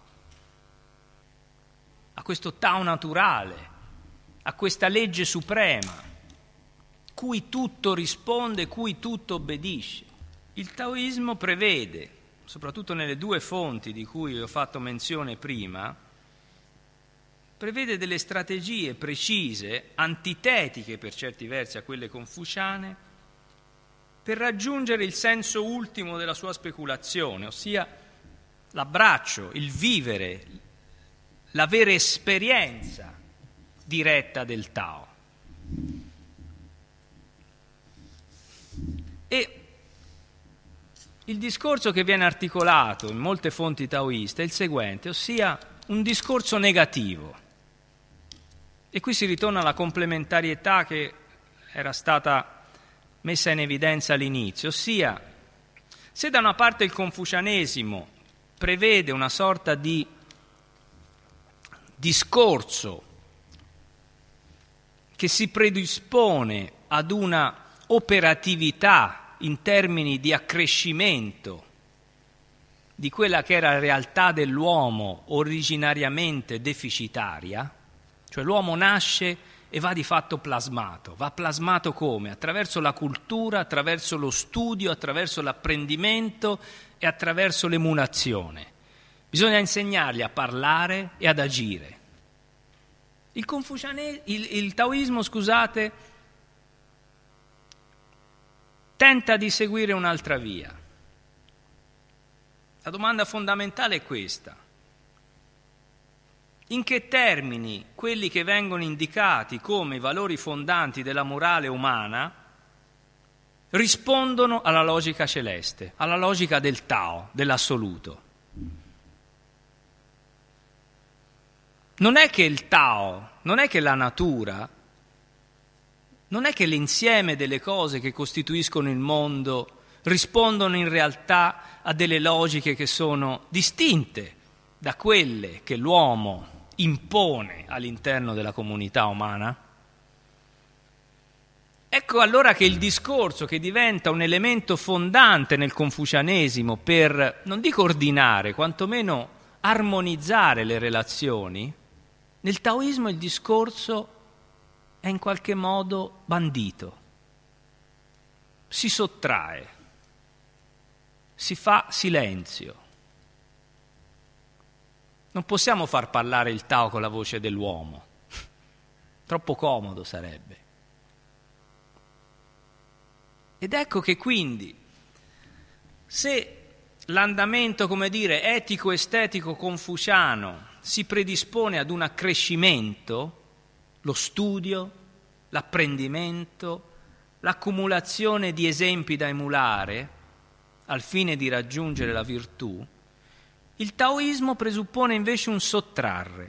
naturale, a questa legge suprema, cui tutto risponde, cui tutto obbedisce. Il taoismo prevede, soprattutto nelle due fonti di cui ho fatto menzione prima, prevede delle strategie precise, antitetiche per certi versi a quelle confuciane, per raggiungere il senso ultimo della sua speculazione, ossia l'abbraccio, il vivere, la vera esperienza diretta del Tao. E il discorso che viene articolato in molte fonti taoiste è il seguente, ossia un discorso negativo. E qui si ritorna alla complementarietà che era stata messa in evidenza all'inizio, ossia se da una parte il confucianesimo prevede una sorta di discorso che si predispone ad una operatività in termini di accrescimento di quella che era la realtà dell'uomo originariamente deficitaria, cioè l'uomo nasce e va di fatto plasmato. Va plasmato come? Attraverso la cultura, attraverso lo studio, attraverso l'apprendimento e attraverso l'emulazione. Bisogna insegnargli a parlare e ad agire. Il taoismo, tenta di seguire un'altra via. La domanda fondamentale è questa: in che termini quelli che vengono indicati come i valori fondanti della morale umana rispondono alla logica celeste, alla logica del Tao, dell'assoluto? Non è che il Tao, non è che la natura, non è che l'insieme delle cose che costituiscono il mondo rispondono in realtà a delle logiche che sono distinte da quelle che l'uomo impone all'interno della comunità umana? Ecco allora che il discorso che diventa un elemento fondante nel confucianesimo per, non dico ordinare, quantomeno armonizzare le relazioni, nel taoismo il discorso è in qualche modo bandito, si sottrae, si fa silenzio. Non possiamo far parlare il Tao con la voce dell'uomo, troppo comodo sarebbe. Ed ecco che quindi, se l'andamento, come dire, etico-estetico confuciano si predispone ad un accrescimento, lo studio, l'apprendimento, l'accumulazione di esempi da emulare al fine di raggiungere la virtù, il taoismo presuppone invece un sottrarre,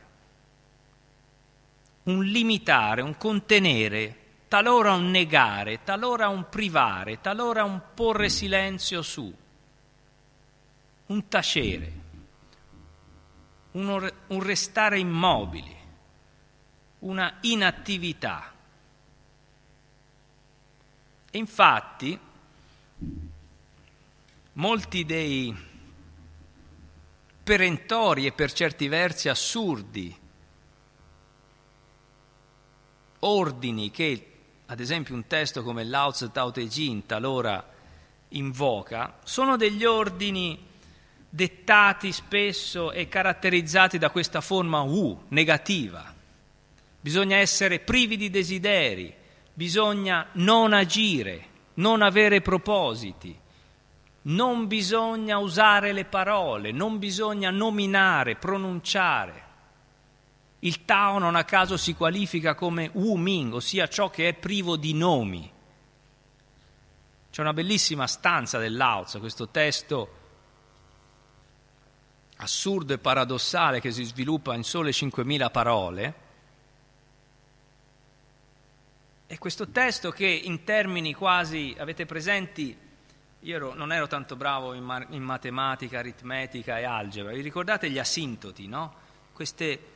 un limitare, un contenere, talora un negare, talora un privare, talora un porre silenzio su, un tacere, un restare immobili, una inattività. E infatti molti dei perentori e per certi versi assurdi ordini che, ad esempio, un testo come il Lao Tzu Tao Te Ching talora invoca, sono degli ordini dettati spesso e caratterizzati da questa forma negativa. Bisogna essere privi di desideri, bisogna non agire, non avere propositi, non bisogna usare le parole, non bisogna nominare, pronunciare. Il Tao non a caso si qualifica come Wu Ming, ossia ciò che è privo di nomi. C'è una bellissima stanza del Lao Tzu, questo testo assurdo e paradossale che si sviluppa in sole 5.000 parole. E questo testo che in termini quasi, avete presenti, io non ero tanto bravo in matematica, aritmetica e algebra, vi ricordate gli asintoti, no? Queste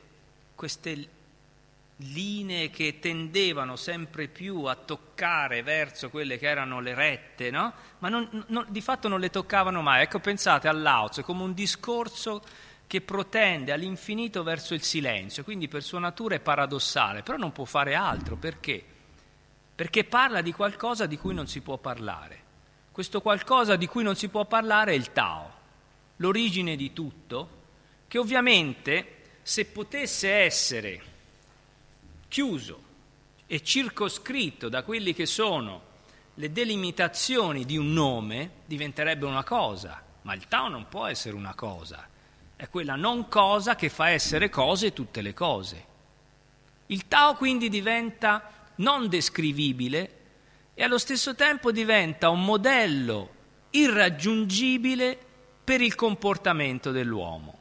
linee che tendevano sempre più a toccare verso quelle che erano le rette, no? Ma di fatto non le toccavano mai. Ecco, pensate al Lao Tzu come un discorso che protende all'infinito verso il silenzio, quindi per sua natura è paradossale, però non può fare altro. Perché? Perché parla di qualcosa di cui non si può parlare. Questo qualcosa di cui non si può parlare è il Tao, l'origine di tutto, che ovviamente, se potesse essere chiuso e circoscritto da quelli che sono le delimitazioni di un nome, diventerebbe una cosa, ma il Tao non può essere una cosa, è quella non cosa che fa essere cose tutte le cose. Il Tao quindi diventa non descrivibile e allo stesso tempo diventa un modello irraggiungibile per il comportamento dell'uomo.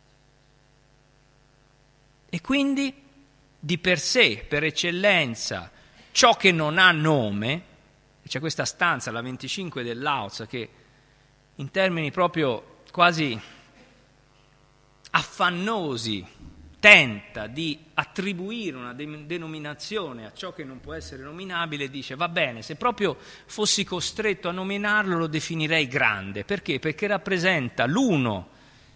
E quindi, di per sé, per eccellenza, ciò che non ha nome, c'è questa stanza, la 25 del Lao Tzu, che in termini proprio quasi affannosi tenta di attribuire una denominazione a ciò che non può essere nominabile, dice: va bene, se proprio fossi costretto a nominarlo lo definirei grande. Perché? Perché rappresenta l'uno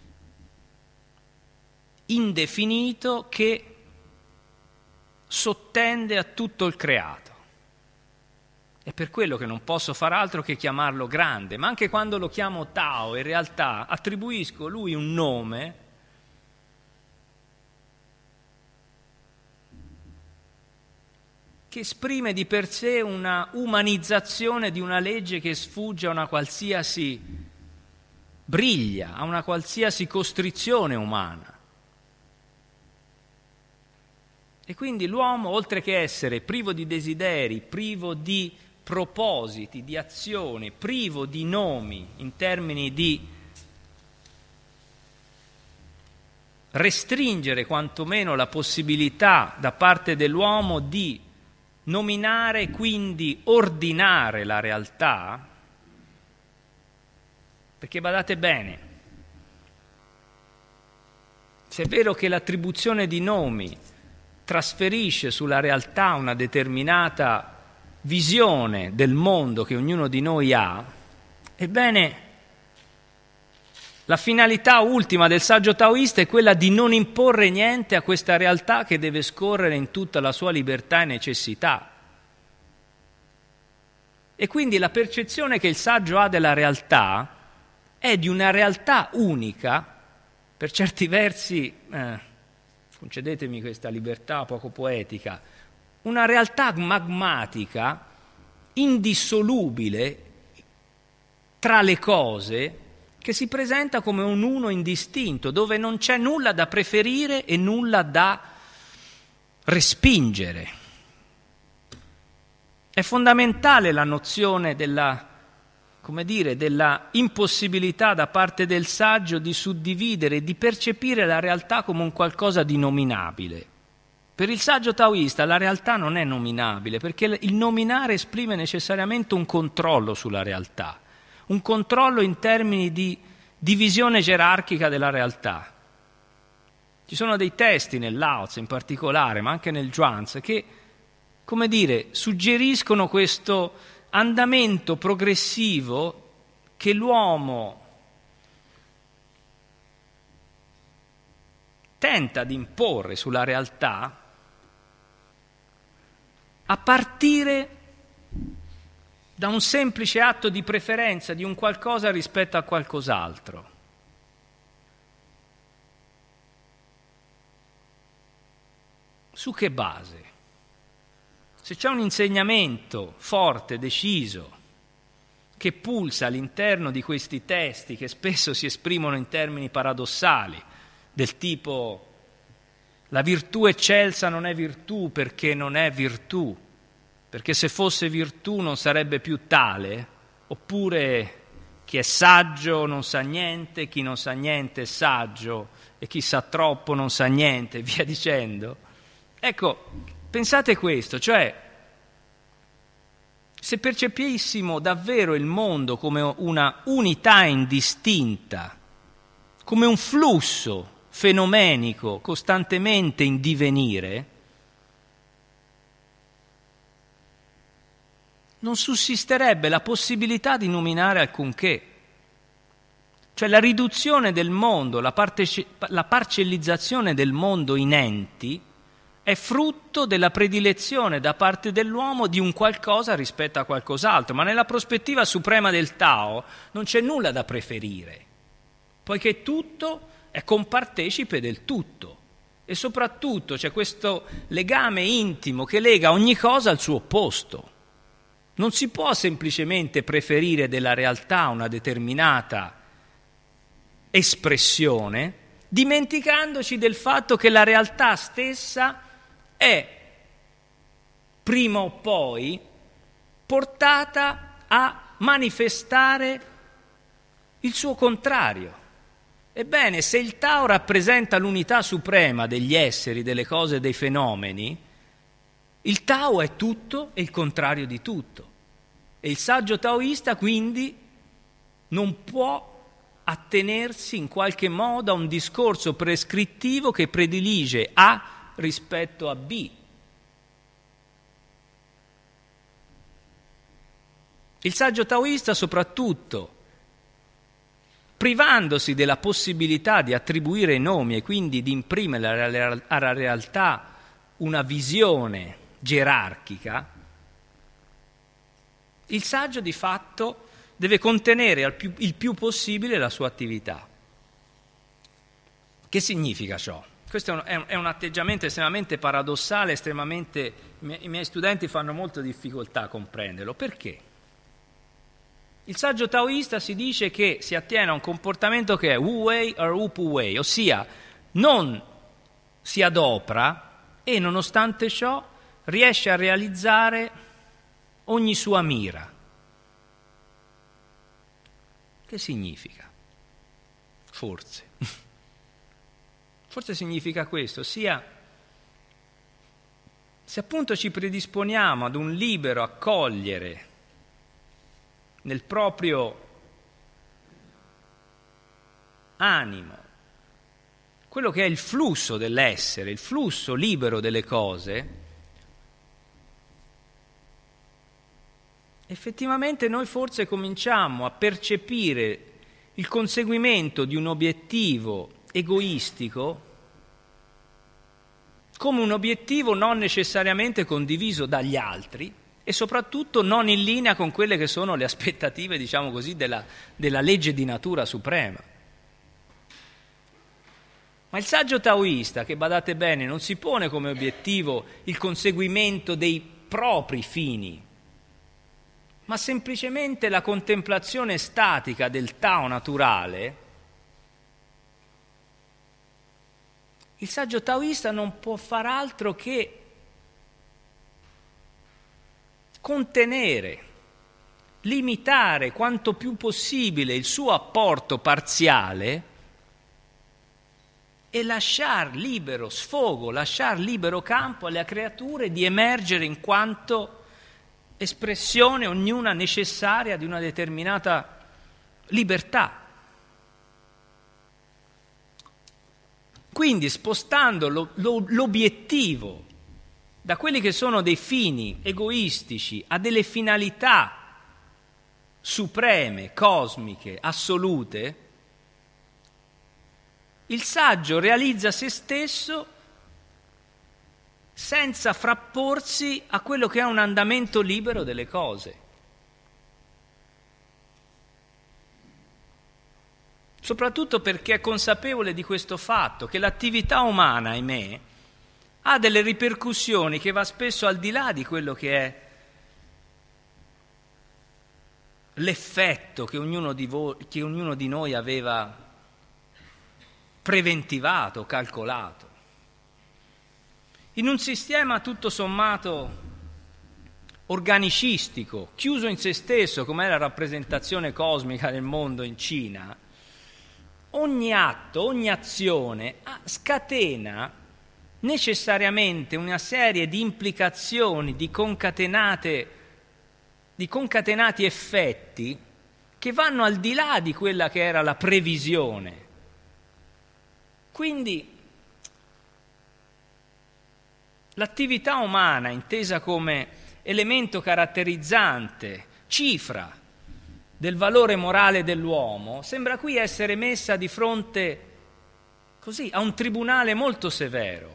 indefinito che sottende a tutto il creato. È per quello che non posso far altro che chiamarlo grande, ma anche quando lo chiamo Tao, in realtà attribuisco a lui un nome che esprime di per sé una umanizzazione di una legge che sfugge a una qualsiasi briglia, a una qualsiasi costrizione umana. E quindi l'uomo, oltre che essere privo di desideri, privo di propositi, di azione, privo di nomi in termini di restringere quantomeno la possibilità da parte dell'uomo di nominare e quindi ordinare la realtà, perché badate bene, se è vero che l'attribuzione di nomi trasferisce sulla realtà una determinata visione del mondo che ognuno di noi ha, ebbene, la finalità ultima del saggio taoista è quella di non imporre niente a questa realtà che deve scorrere in tutta la sua libertà e necessità. E quindi la percezione che il saggio ha della realtà è di una realtà unica, per certi versi, concedetemi questa libertà poco poetica, una realtà magmatica indissolubile tra le cose, che si presenta come un uno indistinto, dove non c'è nulla da preferire e nulla da respingere. È fondamentale la nozione della impossibilità da parte del saggio di suddividere, di percepire la realtà come un qualcosa di nominabile. Per il saggio taoista la realtà non è nominabile, perché il nominare esprime necessariamente un controllo sulla realtà, un controllo in termini di divisione gerarchica della realtà. Ci sono dei testi nel Lao Tse in particolare, ma anche nel Zhuangzi, che, suggeriscono questo andamento progressivo che l'uomo tenta di imporre sulla realtà a partire da un semplice atto di preferenza di un qualcosa rispetto a qualcos'altro. Su che base? Se c'è un insegnamento forte, deciso, che pulsa all'interno di questi testi, che spesso si esprimono in termini paradossali, del tipo la virtù eccelsa non è virtù perché non è virtù, perché se fosse virtù non sarebbe più tale, oppure chi è saggio non sa niente, chi non sa niente è saggio e chi sa troppo non sa niente, via dicendo. Ecco, pensate questo, cioè se percepissimo davvero il mondo come una unità indistinta, come un flusso fenomenico costantemente in divenire, non sussisterebbe la possibilità di nominare alcunché. Cioè la riduzione del mondo, la parcellizzazione del mondo in enti è frutto della predilezione da parte dell'uomo di un qualcosa rispetto a qualcos'altro, ma nella prospettiva suprema del Tao non c'è nulla da preferire, poiché tutto è compartecipe del tutto e soprattutto c'è questo legame intimo che lega ogni cosa al suo opposto. Non si può semplicemente preferire della realtà una determinata espressione, dimenticandoci del fatto che la realtà stessa è prima o poi portata a manifestare il suo contrario. Ebbene, se il Tao rappresenta l'unità suprema degli esseri, delle cose, dei fenomeni, il Tao è tutto e il contrario di tutto. E il saggio taoista quindi non può attenersi in qualche modo a un discorso prescrittivo che predilige A rispetto a B. Il saggio taoista soprattutto, privandosi della possibilità di attribuire nomi e quindi di imprimere alla realtà una visione gerarchica, il saggio di fatto deve contenere il più possibile la sua attività. Che significa ciò? Questo è un atteggiamento estremamente paradossale, i miei studenti fanno molta difficoltà a comprenderlo. Perché? Il saggio taoista si dice che si attiene a un comportamento che è wu wei or wu pu wei, ossia non si adopra e nonostante ciò riesce a realizzare ogni sua mira. Che significa? Forse significa questo, ossia se appunto ci predisponiamo ad un libero accogliere nel proprio animo quello che è il flusso dell'essere, il flusso libero delle cose, effettivamente noi forse cominciamo a percepire il conseguimento di un obiettivo egoistico come un obiettivo non necessariamente condiviso dagli altri e soprattutto non in linea con quelle che sono le aspettative, diciamo così, della legge di natura suprema. Ma il saggio taoista, che badate bene, non si pone come obiettivo il conseguimento dei propri fini, ma semplicemente la contemplazione statica del Tao naturale. Il saggio taoista non può far altro che contenere, limitare quanto più possibile il suo apporto parziale e lasciar libero sfogo, lasciar libero campo alle creature di emergere in quanto espressione ognuna necessaria di una determinata libertà. Quindi spostando l'obiettivo da quelli che sono dei fini egoistici a delle finalità supreme, cosmiche, assolute, il saggio realizza se stesso senza frapporsi a quello che è un andamento libero delle cose. Soprattutto perché è consapevole di questo fatto, che l'attività umana, ahimè, ha delle ripercussioni che va spesso al di là di quello che è l'effetto che ognuno di noi aveva preventivato, calcolato. In un sistema tutto sommato organicistico, chiuso in se stesso, come è la rappresentazione cosmica del mondo in Cina, ogni atto, ogni azione scatena necessariamente una serie di implicazioni, di concatenati effetti che vanno al di là di quella che era la previsione. Quindi l'attività umana, intesa come elemento caratterizzante, cifra del valore morale dell'uomo, sembra qui essere messa di fronte così a un tribunale molto severo.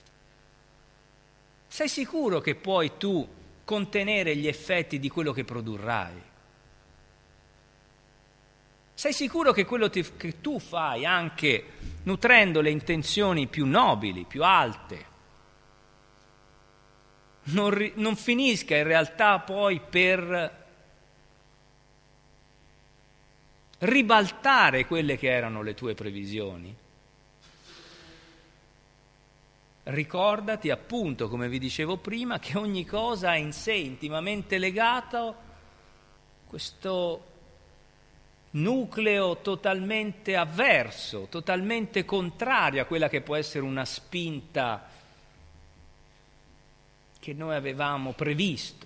Sei sicuro che puoi tu contenere gli effetti di quello che produrrai? Sei sicuro che quello che tu fai, anche nutrendo le intenzioni più nobili, più alte, non finisca in realtà poi per ribaltare quelle che erano le tue previsioni? Ricordati appunto, come vi dicevo prima, che ogni cosa ha in sé intimamente legato questo nucleo totalmente avverso, totalmente contrario a quella che può essere una spinta che noi avevamo previsto.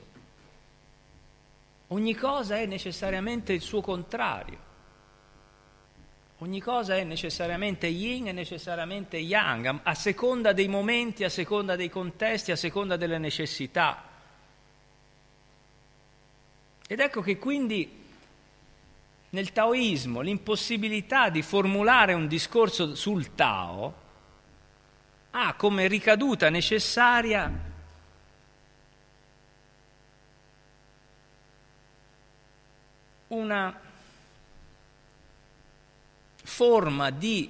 Ogni cosa è necessariamente il suo contrario. Ogni cosa è necessariamente yin e necessariamente yang, a seconda dei momenti, a seconda dei contesti, a seconda delle necessità. Ed ecco che quindi nel taoismo l'impossibilità di formulare un discorso sul Tao ha come ricaduta necessaria una forma di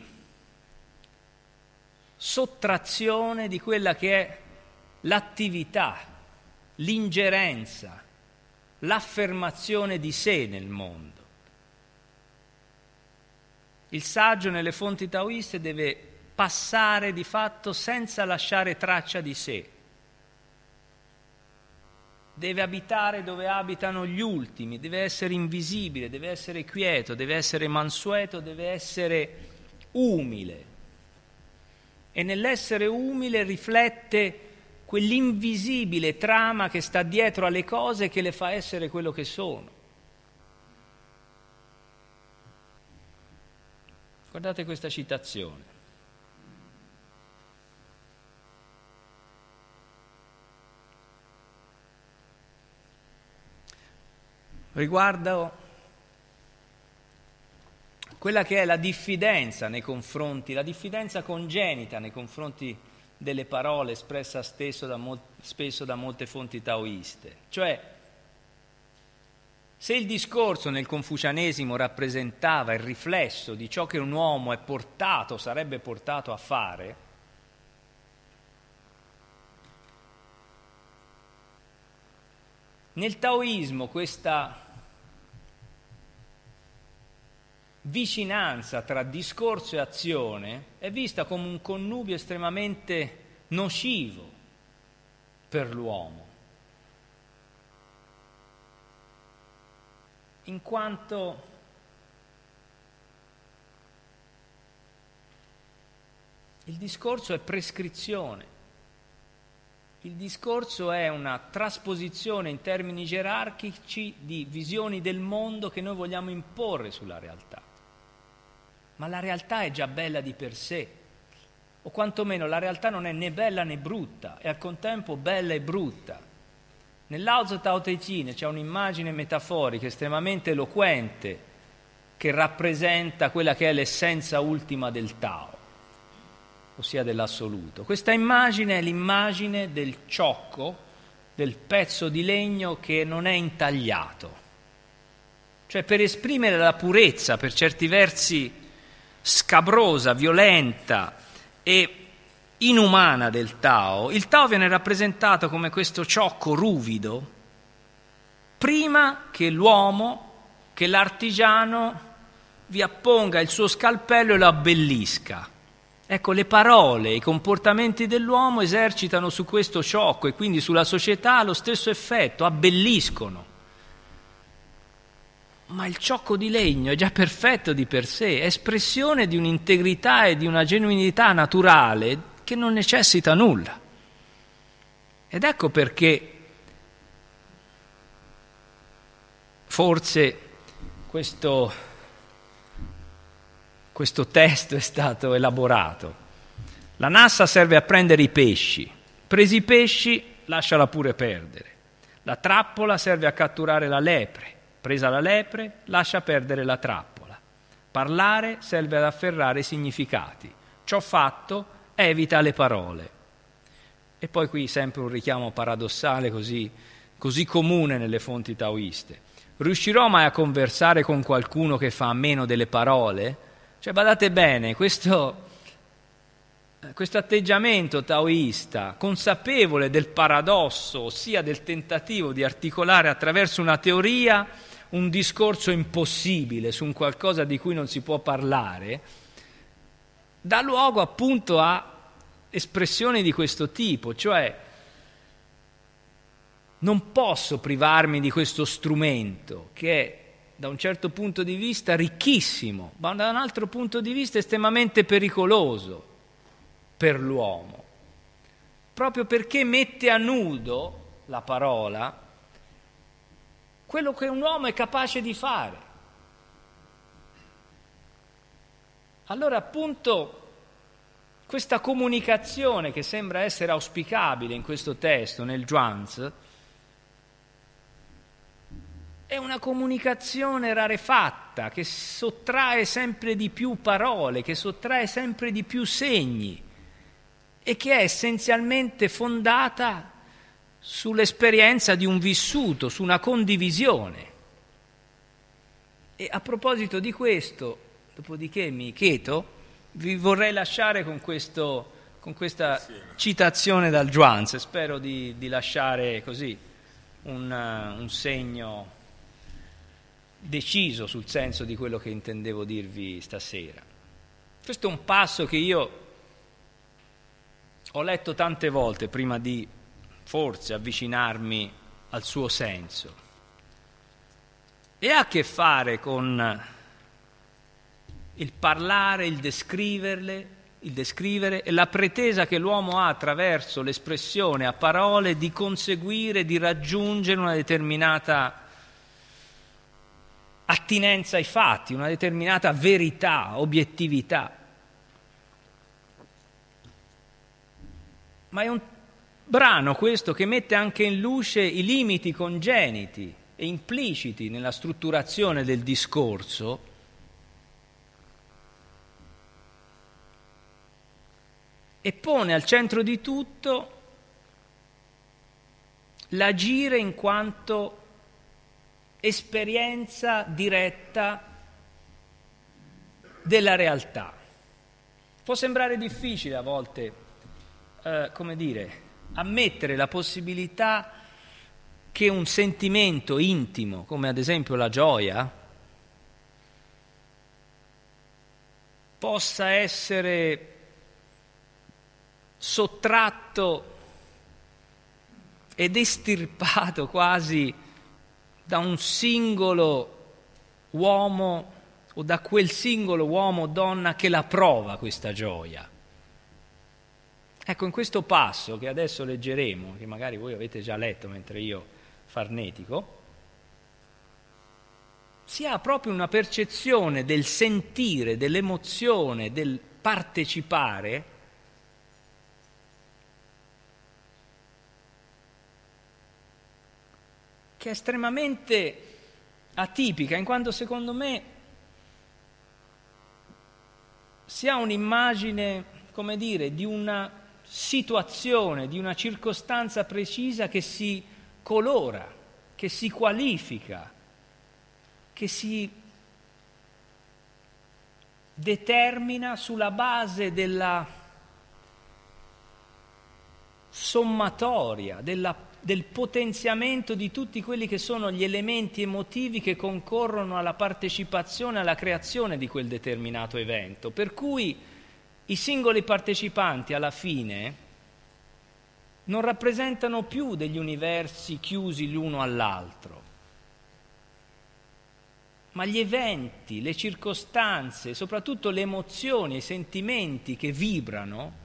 sottrazione di quella che è l'attività, l'ingerenza, l'affermazione di sé nel mondo. Il saggio nelle fonti taoiste deve passare di fatto senza lasciare traccia di sé. Deve abitare dove abitano gli ultimi, deve essere invisibile, deve essere quieto, deve essere mansueto, deve essere umile. E nell'essere umile riflette quell'invisibile trama che sta dietro alle cose che le fa essere quello che sono. Guardate questa citazione. Riguarda quella che è la diffidenza nei confronti, la diffidenza congenita nei confronti delle parole espressa spesso da molte fonti taoiste. Cioè, Se il discorso nel confucianesimo rappresentava il riflesso di ciò che un uomo è portato, sarebbe portato a fare, nel taoismo questa vicinanza tra discorso e azione è vista come un connubio estremamente nocivo per l'uomo, in quanto il discorso è prescrizione, il discorso è una trasposizione in termini gerarchici di visioni del mondo che noi vogliamo imporre sulla realtà. Ma la realtà è già bella di per sé, o quantomeno la realtà non è né bella né brutta, è al contempo bella e brutta. Nell'Ao Tzu Tao Te Ching c'è un'immagine metaforica estremamente eloquente che rappresenta quella che è l'essenza ultima del Tao, ossia dell'assoluto. Questa immagine è l'immagine del ciocco, del pezzo di legno che non è intagliato. Cioè, per esprimere la purezza, per certi versi scabrosa, violenta e inumana del Tao, il Tao viene rappresentato come questo ciocco ruvido prima che l'uomo, che l'artigiano vi apponga il suo scalpello e lo abbellisca. Ecco, le parole, i comportamenti dell'uomo esercitano su questo ciocco e quindi sulla società lo stesso effetto, abbelliscono. Ma il ciocco di legno è già perfetto di per sé, è espressione di un'integrità e di una genuinità naturale che non necessita nulla. Ed ecco perché forse questo testo è stato elaborato. La nassa serve a prendere i pesci, presi i pesci lasciala pure perdere. La trappola serve a catturare la lepre, presa la lepre lascia perdere la trappola. Parlare serve ad afferrare i significati. Ciò fatto evita le parole. E poi qui sempre un richiamo paradossale così comune nelle fonti taoiste. Riuscirò mai a conversare con qualcuno che fa a meno delle parole? Cioè, badate bene, questo atteggiamento taoista, consapevole del paradosso, ossia del tentativo di articolare attraverso una teoria un discorso impossibile su un qualcosa di cui non si può parlare, dà luogo appunto a espressioni di questo tipo, cioè non posso privarmi di questo strumento che è da un certo punto di vista ricchissimo, ma da un altro punto di vista estremamente pericoloso per l'uomo, proprio perché mette a nudo la parola quello che un uomo è capace di fare. Allora appunto questa comunicazione che sembra essere auspicabile in questo testo, nel Zhuangzi, è una comunicazione rarefatta che sottrae sempre di più parole, che sottrae sempre di più segni e che è essenzialmente fondata sull'esperienza di un vissuto, su una condivisione. E a proposito di questo, dopodiché mi cheto, vi vorrei lasciare con questa citazione dal Zhuangzi. Spero di lasciare così un segno deciso sul senso di quello che intendevo dirvi stasera. Questo è un passo che io ho letto tante volte prima di forse avvicinarmi al suo senso, e ha a che fare con il parlare, il descrivere e la pretesa che l'uomo ha attraverso l'espressione a parole di conseguire, di raggiungere una determinata attinenza ai fatti, una determinata verità, obiettività. Ma è un brano questo che mette anche in luce i limiti congeniti e impliciti nella strutturazione del discorso e pone al centro di tutto l'agire in quanto esperienza diretta della realtà. Può sembrare difficile a volte, ammettere la possibilità che un sentimento intimo, come ad esempio la gioia, possa essere sottratto ed estirpato quasi da un singolo uomo o da quel singolo uomo o donna che la prova questa gioia. Ecco, in questo passo che adesso leggeremo, che magari voi avete già letto mentre io farnetico, si ha proprio una percezione del sentire, dell'emozione, del partecipare che è estremamente atipica, in quanto secondo me si ha un'immagine, di una situazione, di una circostanza precisa che si colora, che si qualifica, che si determina sulla base della sommatoria, del potenziamento di tutti quelli che sono gli elementi emotivi che concorrono alla partecipazione, alla creazione di quel determinato evento. Per cui i singoli partecipanti alla fine non rappresentano più degli universi chiusi l'uno all'altro, ma gli eventi, le circostanze, soprattutto le emozioni e i sentimenti che vibrano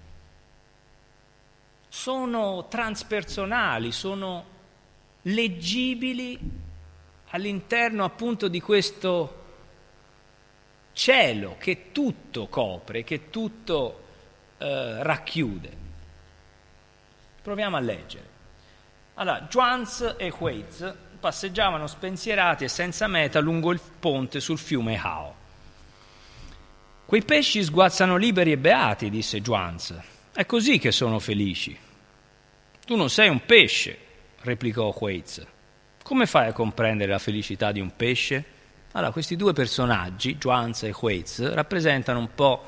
sono transpersonali, sono leggibili all'interno appunto di questo cielo che tutto copre, che tutto racchiude. Proviamo a leggere. Allora, Zhuangzi e Huizi passeggiavano spensierati e senza meta lungo il ponte sul fiume Hao. Quei pesci sguazzano liberi e beati, disse Zhuangzi. È così che sono felici. Tu non sei un pesce, replicò Huizi. Come fai a comprendere la felicità di un pesce? Allora, questi due personaggi, Zhuangzi e Huizi, rappresentano un po'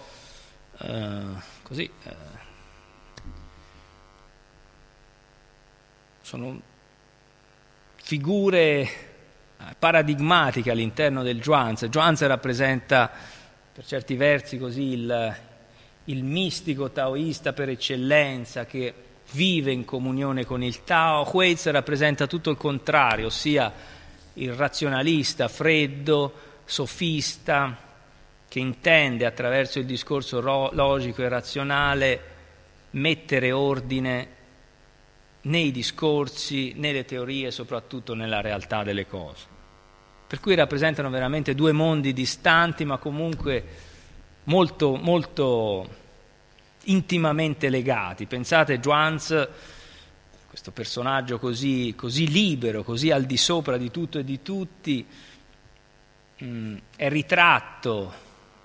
sono figure paradigmatiche all'interno del Zhuangzi. Zhuangzi rappresenta per certi versi così il mistico taoista per eccellenza che vive in comunione con il Tao. Huizi rappresenta tutto il contrario, ossia il razionalista freddo, sofista, che intende attraverso il discorso logico e razionale mettere ordine nei discorsi, nelle teorie, soprattutto nella realtà delle cose. Per cui rappresentano veramente due mondi distanti, ma comunque molto, molto intimamente legati. Pensate, Zhuangzi, questo personaggio così libero, così al di sopra di tutto e di tutti, è ritratto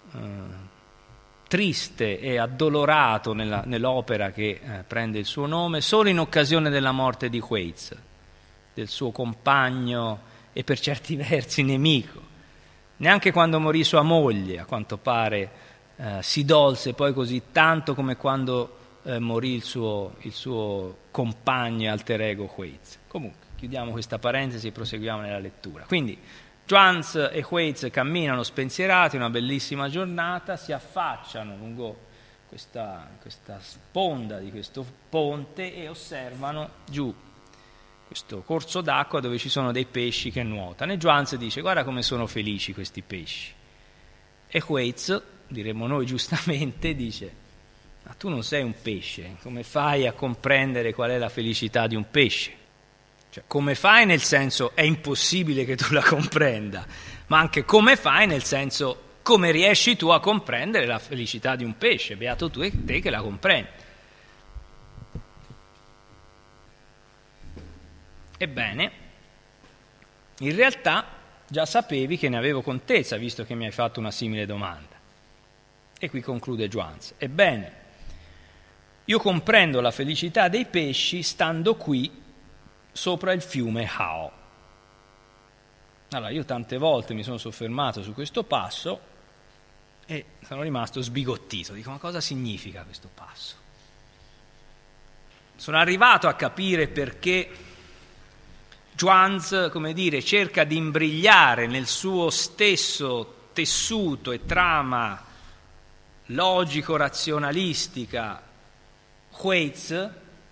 triste e addolorato nell'opera che prende il suo nome solo in occasione della morte di Huizi, del suo compagno e per certi versi nemico. Neanche quando morì sua moglie, a quanto pare, si dolse poi così tanto come quando morì il suo compagno e alter ego Huizi. Comunque, chiudiamo questa parentesi e proseguiamo nella lettura. Quindi, Zhuangzi e Huizi camminano spensierati, una bellissima giornata, si affacciano lungo questa sponda di questo ponte e osservano giù questo corso d'acqua dove ci sono dei pesci che nuotano. E Zhuangzi dice: guarda come sono felici questi pesci. E Huizi, diremmo noi giustamente, dice: ma tu non sei un pesce, come fai a comprendere qual è la felicità di un pesce? Cioè, come fai nel senso è impossibile che tu la comprenda, ma anche come fai nel senso come riesci tu a comprendere la felicità di un pesce, beato tu e te che la comprendi. Ebbene, in realtà già sapevi che ne avevo contezza, visto che mi hai fatto una simile domanda. E qui conclude Zhuangzi. Ebbene, io comprendo la felicità dei pesci stando qui sopra il fiume Hao. Allora, io tante volte mi sono soffermato su questo passo e sono rimasto sbigottito. Dico, ma cosa significa questo passo? Sono arrivato a capire perché Zhuangzi, come dire, cerca di imbrigliare nel suo stesso tessuto e trama logico-razionalistica Huizi,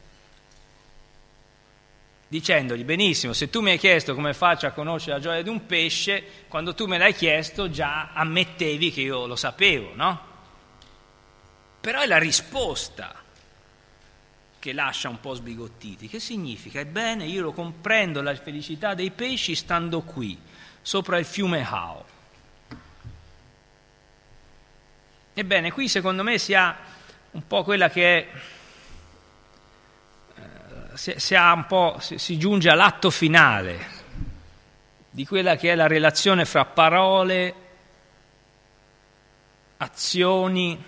dicendogli: benissimo, se tu mi hai chiesto come faccio a conoscere la gioia di un pesce, quando tu me l'hai chiesto già ammettevi che io lo sapevo, no? Però è la risposta che lascia un po' sbigottiti. Che significa? Ebbene, io lo comprendo la felicità dei pesci stando qui, sopra il fiume Hao. Ebbene, qui secondo me si ha un po' quella che è, si giunge all'atto finale di quella che è la relazione fra parole, azioni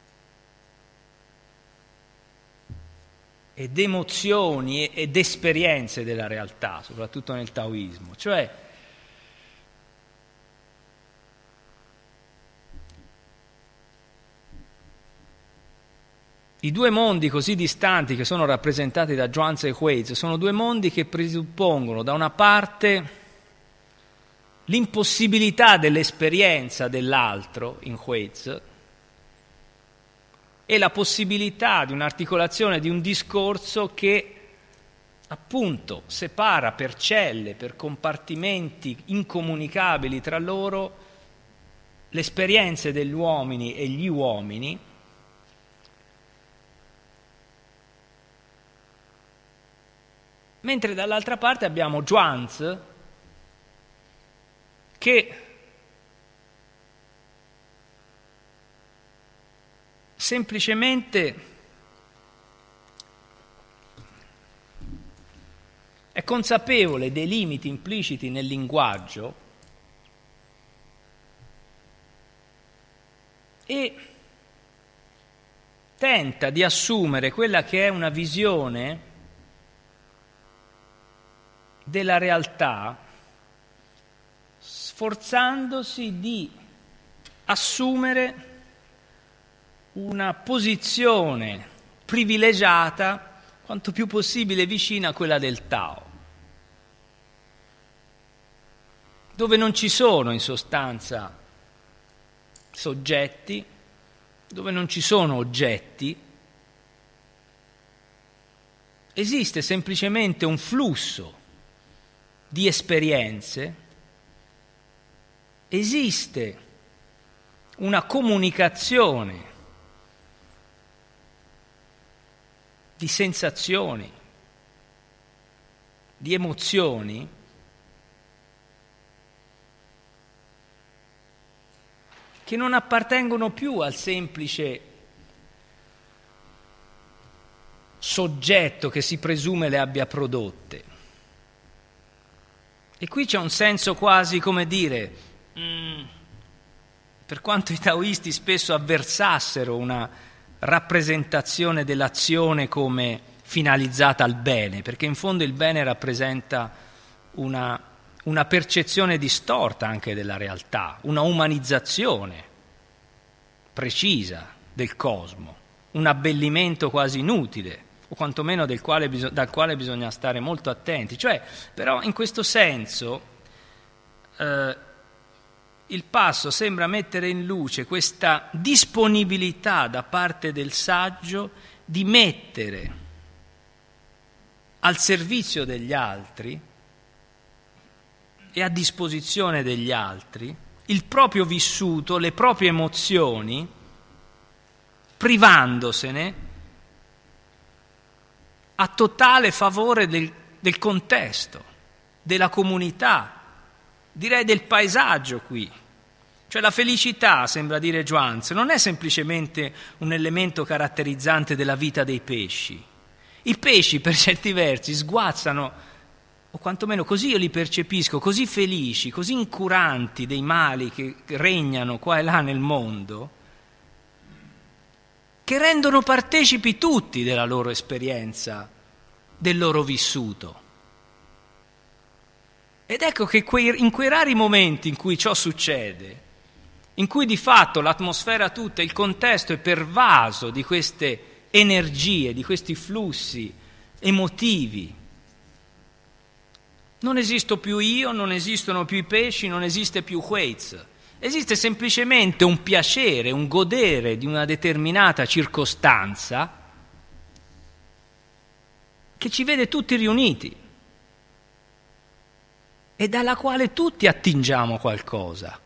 ed emozioni ed esperienze della realtà, soprattutto nel taoismo. Cioè, i due mondi così distanti che sono rappresentati da Zhuangzi e Huizi sono due mondi che presuppongono da una parte l'impossibilità dell'esperienza dell'altro in Huizi e la possibilità di un'articolazione di un discorso che appunto separa per celle, per compartimenti incomunicabili tra loro le esperienze degli uomini e gli uomini, mentre dall'altra parte abbiamo Zhuangzi che semplicemente è consapevole dei limiti impliciti nel linguaggio e tenta di assumere quella che è una visione della realtà, sforzandosi di assumere una posizione privilegiata quanto più possibile vicina a quella del Tao, dove non ci sono in sostanza soggetti, dove non ci sono oggetti, esiste semplicemente un flusso di esperienze, esiste una comunicazione di sensazioni, di emozioni che non appartengono più al semplice soggetto che si presume le abbia prodotte. E qui c'è un senso quasi, come dire, per quanto i taoisti spesso avversassero una rappresentazione dell'azione come finalizzata al bene, perché in fondo il bene rappresenta una percezione distorta anche della realtà, una umanizzazione precisa del cosmo, un abbellimento quasi inutile, o quantomeno dal quale bisogna stare molto attenti. Cioè, però in questo senso il passo sembra mettere in luce questa disponibilità da parte del saggio di mettere al servizio degli altri e a disposizione degli altri il proprio vissuto, le proprie emozioni, privandosene a totale favore del contesto, della comunità, direi del paesaggio qui. Cioè la felicità, sembra dire Zhuangzi, non è semplicemente un elemento caratterizzante della vita dei pesci. I pesci per certi versi sguazzano, o quantomeno così io li percepisco, così felici, così incuranti dei mali che regnano qua e là nel mondo, che rendono partecipi tutti della loro esperienza, del loro vissuto. Ed ecco che in quei rari momenti in cui ciò succede, in cui di fatto l'atmosfera tutta, il contesto è pervaso di queste energie, di questi flussi emotivi, non esisto più io, non esistono più i pesci, non esiste più Waze, esiste semplicemente un piacere, un godere di una determinata circostanza che ci vede tutti riuniti e dalla quale tutti attingiamo qualcosa.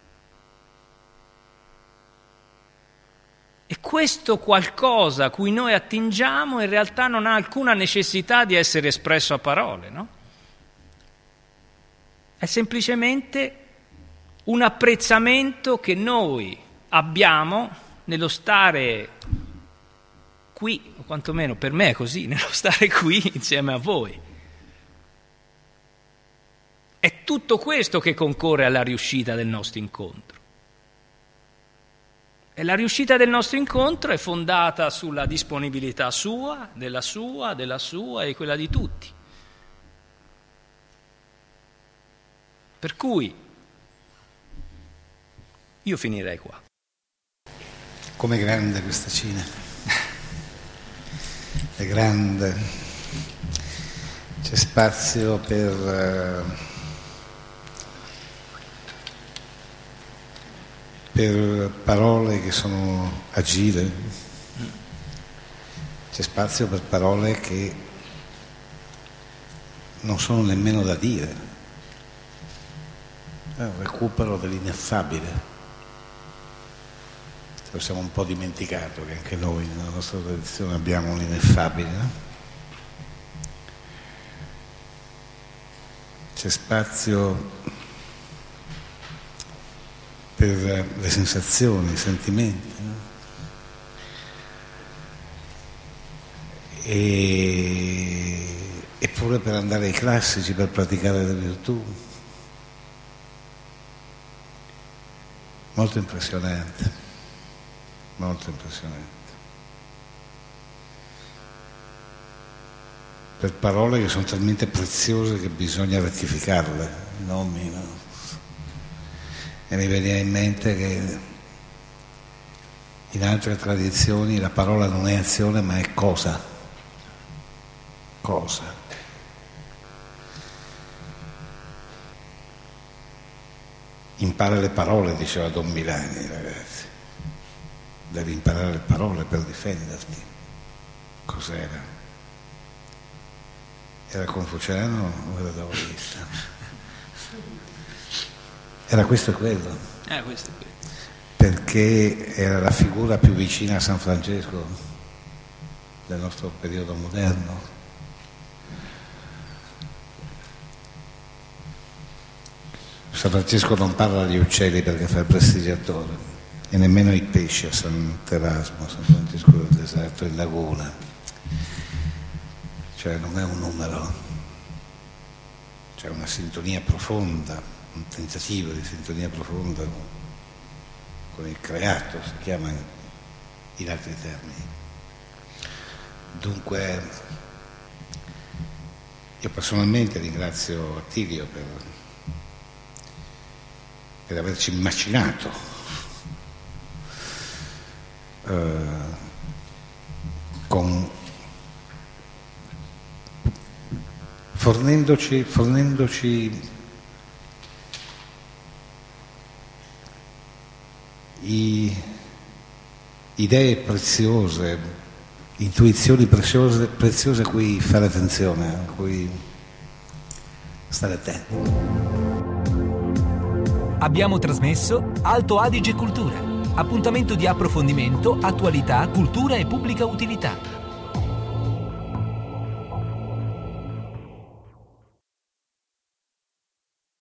E questo qualcosa a cui noi attingiamo in realtà non ha alcuna necessità di essere espresso a parole, no? È semplicemente un apprezzamento che noi abbiamo nello stare qui, o quantomeno per me è così, nello stare qui insieme a voi. È tutto questo che concorre alla riuscita del nostro incontro. E la riuscita del nostro incontro è fondata sulla disponibilità sua, della sua e quella di tutti. Per cui io finirei qua. Com'è grande questa Cina? È grande. C'è spazio per parole che sono agire, c'è spazio per parole che non sono nemmeno da dire. È un recupero dell'ineffabile. Ce lo siamo un po' dimenticato che anche noi nella nostra tradizione abbiamo un ineffabile, no? C'è spazio per le sensazioni, i sentimenti, no? Eppure per andare ai classici, per praticare le virtù. Molto impressionante, molto impressionante. Per parole che sono talmente preziose che bisogna rettificarle, nomi, no? E mi veniva in mente che in altre tradizioni la parola non è azione ma è cosa. Cosa. Impara le parole, diceva Don Milani, ragazzi. Devi imparare le parole per difenderti. Cos'era? Era confuciano o era daoista? Era questo e quello. Questo è quello. Perché era la figura più vicina a San Francesco del nostro periodo moderno. San Francesco non parla agli uccelli perché fa il prestigiatore e nemmeno ai pesci a Sant'Erasmo, San Francesco del deserto in laguna. Cioè non è un numero, c'è una sintonia profonda, un tentativo di sintonia profonda con il creato, si chiama in altri termini. Dunque io personalmente ringrazio Attilio per averci immaginato fornendoci idee preziose, intuizioni preziose a cui fare attenzione, a cui stare attenti. Abbiamo trasmesso Alto Adige Cultura, appuntamento di approfondimento, attualità, cultura e pubblica utilità.